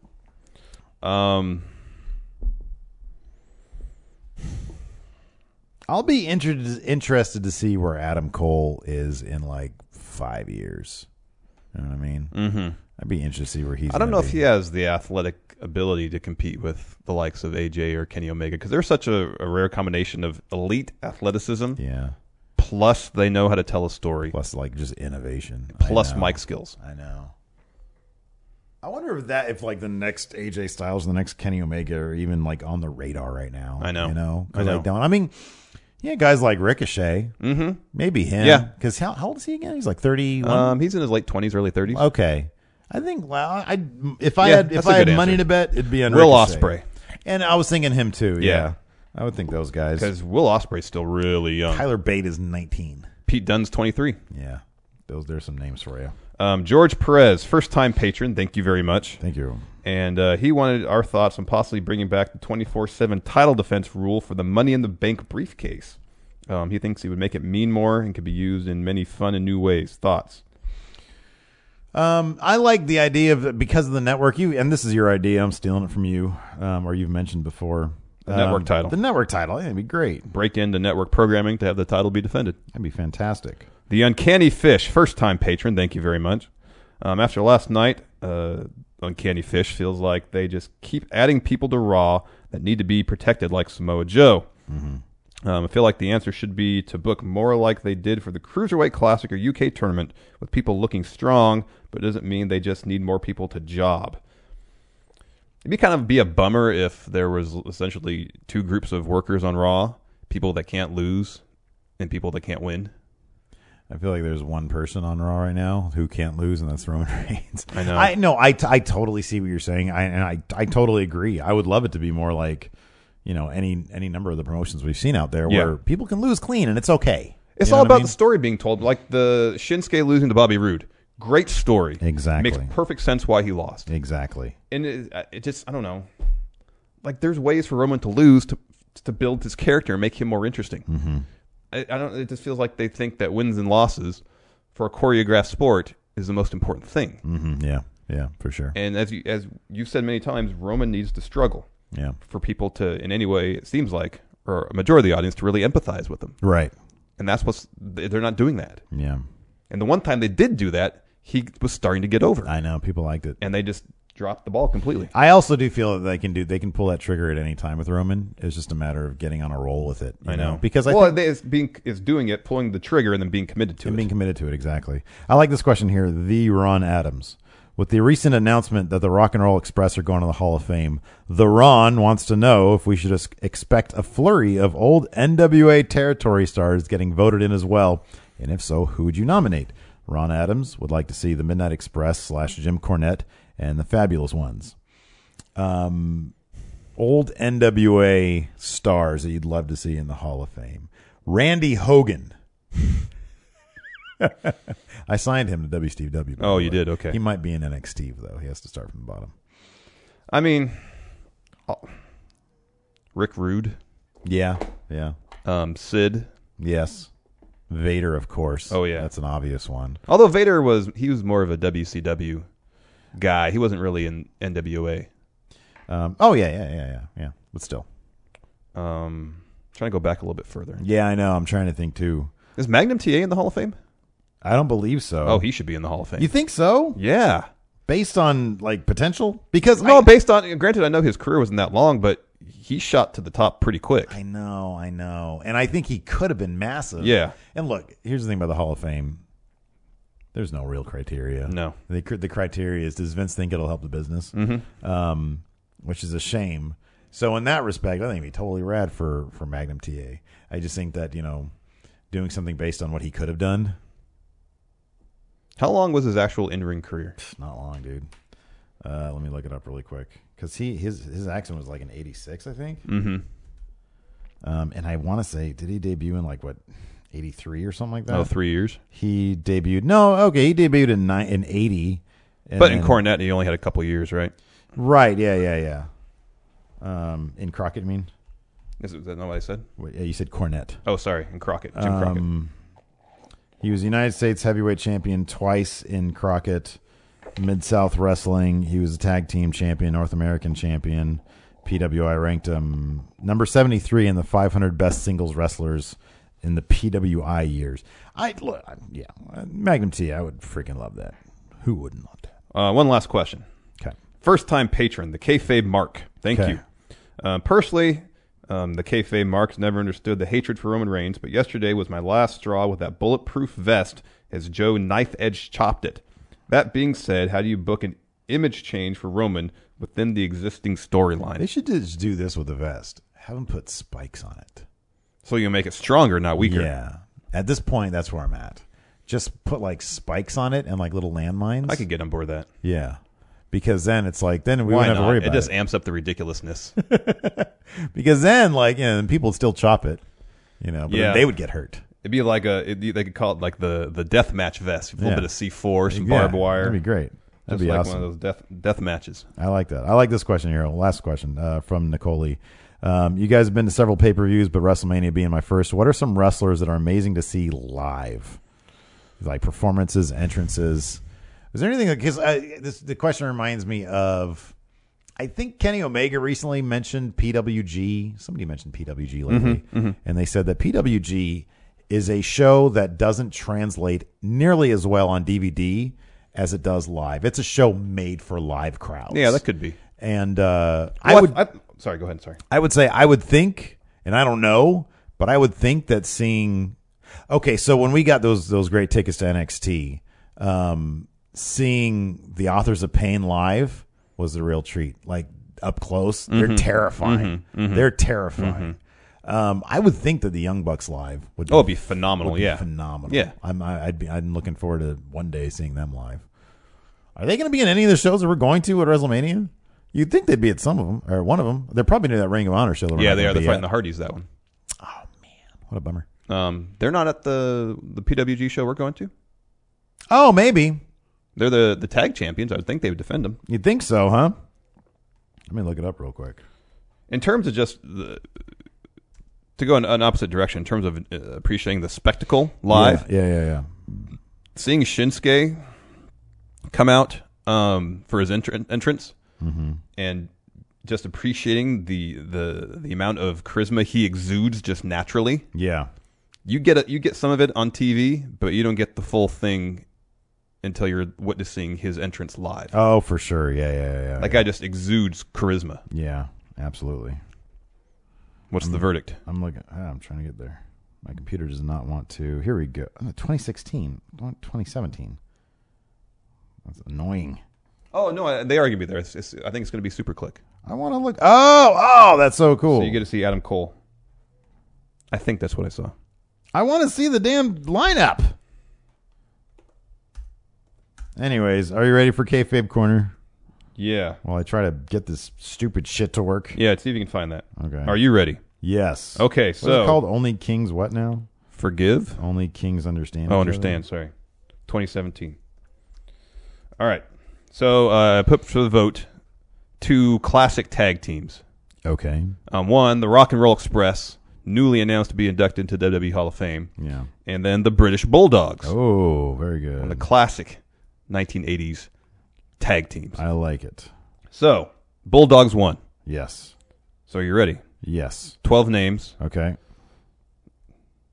I'll be interested to see where Adam Cole is in like 5 years. You know what I mean? Mm-hmm. I'd be interested to see where he's. I don't know if he has the athletic ability to compete with the likes of AJ or Kenny Omega because they're such a rare combination of elite athleticism. Yeah. Plus, they know how to tell a story. Plus, like just innovation. Plus, I know. mic skills. I know. I wonder if like the next AJ Styles and the next Kenny Omega are even like on the radar right now. I know. You know? I know. Like, I mean, yeah, guys like Ricochet. Mm-hmm. Maybe him. Yeah. Because how old is he again? He's like 31. He's in his late 20s, early 30s. Okay. I think. Well, if I had that's a good money answer. to bet, it'd be on Will Ricochet. Ospreay. And I was thinking him too. Yeah. Yeah. I would think those guys. Because Will Ospreay's still really young. Tyler Bate is 19. Pete Dunne's 23. Yeah. There's some names for you. George Perez, first-time patron. Thank you very much. Thank you. And he wanted our thoughts on possibly bringing back the 24/7 title defense rule for the Money in the Bank briefcase. He thinks he would make it mean more and could be used in many fun and new ways. Thoughts? I like the idea of because of the network. And this is your idea. I'm stealing it from you, or you've mentioned before. The network title. The network title. Yeah, it'd be great. Break into network programming to have the title be defended. That'd be fantastic. The Uncanny Fish, first-time patron. Thank you very much. After last night, Uncanny Fish feels like they just keep adding people to Raw that need to be protected like Samoa Joe. Mm-hmm. I feel like the answer should be to book more like they did for the Cruiserweight Classic or UK tournament with people looking strong, but it doesn't mean they just need more people to job. It'd be a bummer if there was essentially two groups of workers on Raw, people that can't lose and people that can't win. I feel like there's one person on Raw right now who can't lose, and that's Roman Reigns. I know. I totally see what you're saying. I totally agree. I would love it to be more like, any number of the promotions we've seen out there where people can lose clean and it's okay. It's all about the story being told, like the Shinsuke losing to Bobby Roode. Great story. Exactly. Makes perfect sense why he lost. Exactly. And it just, I don't know. Like, there's ways for Roman to lose to build his character and make him more interesting. Mm-hmm. I don't. It just feels like they think that wins and losses for a choreographed sport is the most important thing. Mm-hmm. Yeah, for sure. And as you've said many times, Roman needs to struggle. Yeah. For people to, in any way, it seems like, or a majority of the audience to really empathize with him. Right. And that's they're not doing that. Yeah. And the one time they did do that, he was starting to get over. I know people liked it, and they just dropped the ball completely. I also do feel that they can pull that trigger at any time with Roman. It's just a matter of getting on a roll with it. I know because is doing it, pulling the trigger, and then being committed to it. Being committed to it, exactly. I like this question here. The Ron Adams. With the recent announcement that the Rock and Roll Express are going to the Hall of Fame, the Ron wants to know if we should expect a flurry of old NWA territory stars getting voted in as well, and if so, who would you nominate? Ron Adams would like to see the Midnight Express / Jim Cornette and the Fabulous Ones. Old NWA stars that you'd love to see in the Hall of Fame. Randy Hogan. I signed him to WCW. Oh, you did? Okay. He might be in NXT, though. He has to start from the bottom. I mean, Rick Rude. Yeah. Sid. Yes. Vader, of course. Oh, yeah. That's an obvious one. Although Vader was more of a WCW guy. He wasn't really in NWA. Yeah. But still. Trying to go back a little bit further. Yeah, I know. I'm trying to think too. Is Magnum TA in the Hall of Fame? I don't believe so. Oh, he should be in the Hall of Fame. You think so? Yeah. Based on like potential? Because Based on, granted, I know his career wasn't that long, but he shot to the top pretty quick. I know. And I think he could have been massive. Yeah. And look, here's the thing about the Hall of Fame. There's no real criteria. No. The criteria is, does Vince think it'll help the business? Mm-hmm. Which is a shame. So in that respect, I think it'd be totally rad for Magnum TA. I just think that, doing something based on what he could have done. How long was his actual in-ring career? Not long, dude. Let me look it up really quick. Because his accident was like in 86, I think. Mm-hmm. And I want to say, did he debut in 83 or something like that? Oh, 3 years. He debuted. No, okay, he debuted in 80. But in Cornette, he only had a couple years, right? Right, yeah. In Crockett, you mean? Is that not what I said? Wait, yeah, you said Cornette. Oh, sorry, in Crockett. Jim Crockett. He was United States heavyweight champion twice in Crockett. Mid-South Wrestling. He was a tag team champion, North American champion. PWI ranked him number 73 in the 500 best singles wrestlers in the PWI years. Magnum T, I would freaking love that. Who wouldn't love that? One last question. Okay. First-time patron, the Kayfabe Mark. Thank you. Personally, the Kayfabe Marks never understood the hatred for Roman Reigns, but yesterday was my last straw with that bulletproof vest as Joe knife-edge chopped it. That being said, how do you book an image change for Roman within the existing storyline? They should just do this with the vest. Have him put spikes on it. So you make it stronger, not weaker. Yeah. At this point, that's where I'm at. Just put spikes on it and little landmines. I could get on board that. Yeah. Because then it's then we Why wouldn't have to worry not? about It just amps up the ridiculousness. Because then, people would still chop it. But then they would get hurt. It'd be they could call it the death match vest. A little bit of C4, some barbed wire. That'd be great. That'd be awesome. One of those death matches. I like that. I like this question here. Last question from Nicole. You guys have been to several pay-per-views, but WrestleMania being my first. What are some wrestlers that are amazing to see live? Like performances, entrances. Is there anything? Because the question reminds me of, I think Kenny Omega recently mentioned PWG. Somebody mentioned PWG lately, and they said that PWG is a show that doesn't translate nearly as well on DVD as it does live. It's a show made for live crowds. Yeah, that could be. And sorry, go ahead. Sorry. I would think, and I don't know, but I would think that seeing. Okay, so when we got those great tickets to NXT, seeing the Authors of Pain live was the real treat. Up close, they're terrifying. They're terrifying. I would think that the Young Bucks live would it'd be phenomenal. Phenomenal. Yeah. I'm looking forward to one day seeing them live. Are they going to be in any of the shows that we're going to at WrestleMania? You'd think they'd be at some of them or one of them. They're probably near that Ring of Honor show. Yeah, they are. They're fighting the Hardys that one. Oh man, what a bummer. They're not at the PWG show we're going to. Oh, maybe they're the tag champions. I would think they would defend them. You'd think so, huh? Let me look it up real quick. In terms of just to go in an opposite direction, in terms of appreciating the spectacle live. Yeah. Seeing Shinsuke come out for his entrance and just appreciating the amount of charisma he exudes just naturally. Yeah. You get some of it on TV, but you don't get the full thing until you're witnessing his entrance live. Oh, for sure. Yeah. That guy just exudes charisma. Yeah, absolutely. What's the verdict? I'm trying to get there. My computer does not want to. Here we go. 2016, 2017. That's annoying. Oh no, they are gonna be there. I think it's gonna be Super Click. I want to look. Oh, that's so cool. So you get to see Adam Cole. I think that's what I saw. I want to see the damn lineup. Anyways, are you ready for Kayfabe Corner? Yeah. While I try to get this stupid shit to work. Yeah, see if you can find that. Okay. Are you ready? Yes. Okay, so. What's it called? Only Kings what now? Forgive? Only Kings Understand. Oh, understand, sorry. 2017. All right. So I put for the vote 2 classic tag teams. Okay. One, the Rock and Roll Express, newly announced to be inducted into WWE Hall of Fame. Yeah. And then the British Bulldogs. Oh, very good. One of the classic 1980s tag teams. I like it. So, Bulldogs won. Yes. So, you ready? Yes. 12 names. Okay.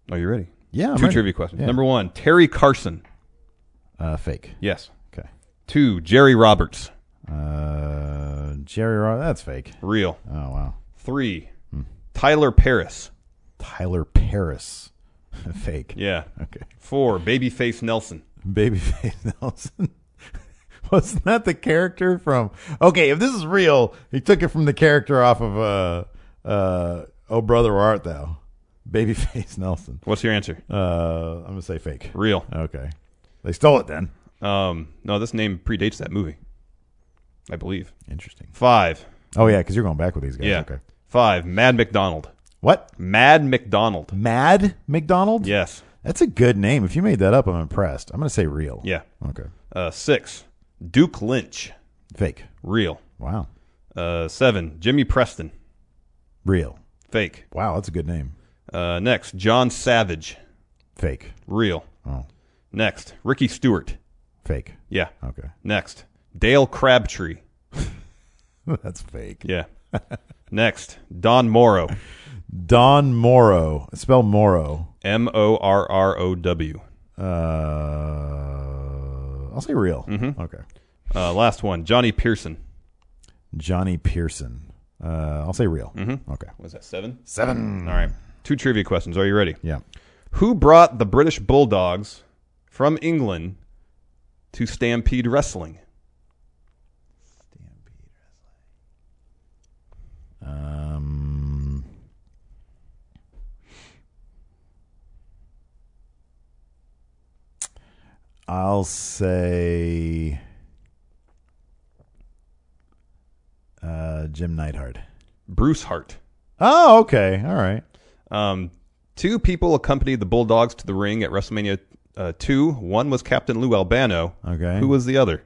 Are you ready? Yeah, I'm Two ready. trivia questions. Yeah. Number 1, Terry Carson. Fake. Yes. Okay. 2, Jerry Roberts. That's fake. Real. Oh, wow. 3, Tyler Paris. Tyler Paris. Fake. Yeah. Okay. 4, Babyface Nelson. Babyface Nelson. Wasn't that the character from... Okay, if this is real, he took it from the character off of Oh Brother, Where Art Thou? Babyface Nelson. What's your answer? I'm going to say fake. Real. Okay. They stole it then. No, this name predates that movie, I believe. Interesting. 5. Oh, yeah, because you're going back with these guys. Yeah. Okay. 5, Mad McDonald. What? Mad McDonald. Mad McDonald? Yes. That's a good name. If you made that up, I'm impressed. I'm going to say real. Yeah. Okay. 6, Duke Lynch. Fake. Real. Wow. 7, Jimmy Preston. Real. Fake. Wow, that's a good name. Next, John Savage. Fake. Real. Oh, Next, Ricky Stewart. fake. Yeah. Okay. Next, Dale Crabtree. That's fake. Yeah. Next, Don Morrow. Don Morrow. Spell Morrow. Morrow. I'll say real. Mm-hmm. Okay. Last one, Johnny Pearson. Johnny Pearson. I'll say real. Mm-hmm. Okay. Was that 7? 7. All right. 2 trivia questions. Are you ready? Yeah. Who brought the British Bulldogs from England to Stampede Wrestling? I'll say Jim Neidhart. Bruce Hart. Oh, okay. All right. 2 people accompanied the Bulldogs to the ring at WrestleMania 2. One was Captain Lou Albano. Okay. Who was the other?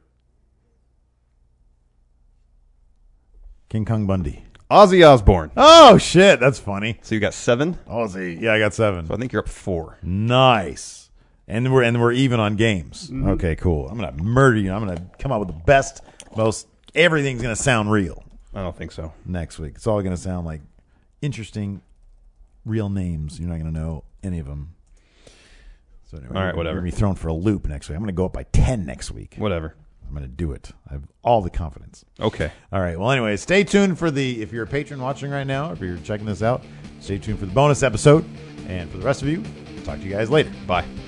King Kong Bundy. Ozzy Osbourne. Oh, shit. That's funny. So you got 7. Ozzy. Yeah, I got 7. So I think you're up 4. Nice. And we're even on games. Mm-hmm. Okay, cool. I'm gonna murder you. I'm gonna come up with the best, most. Everything's gonna sound real I don't think so. next week. It's all gonna sound like interesting, real names. You're not gonna know any of them. So anyway, All right, whatever. We're gonna be thrown for a loop next week. I'm gonna go up by 10 next week. Whatever. I'm gonna do it. I have all the confidence. Okay. All right. Well, anyway, stay tuned for if you're a patron watching right now, if you're checking this out, stay tuned for the bonus episode. And for the rest of you, talk to you guys later. Bye.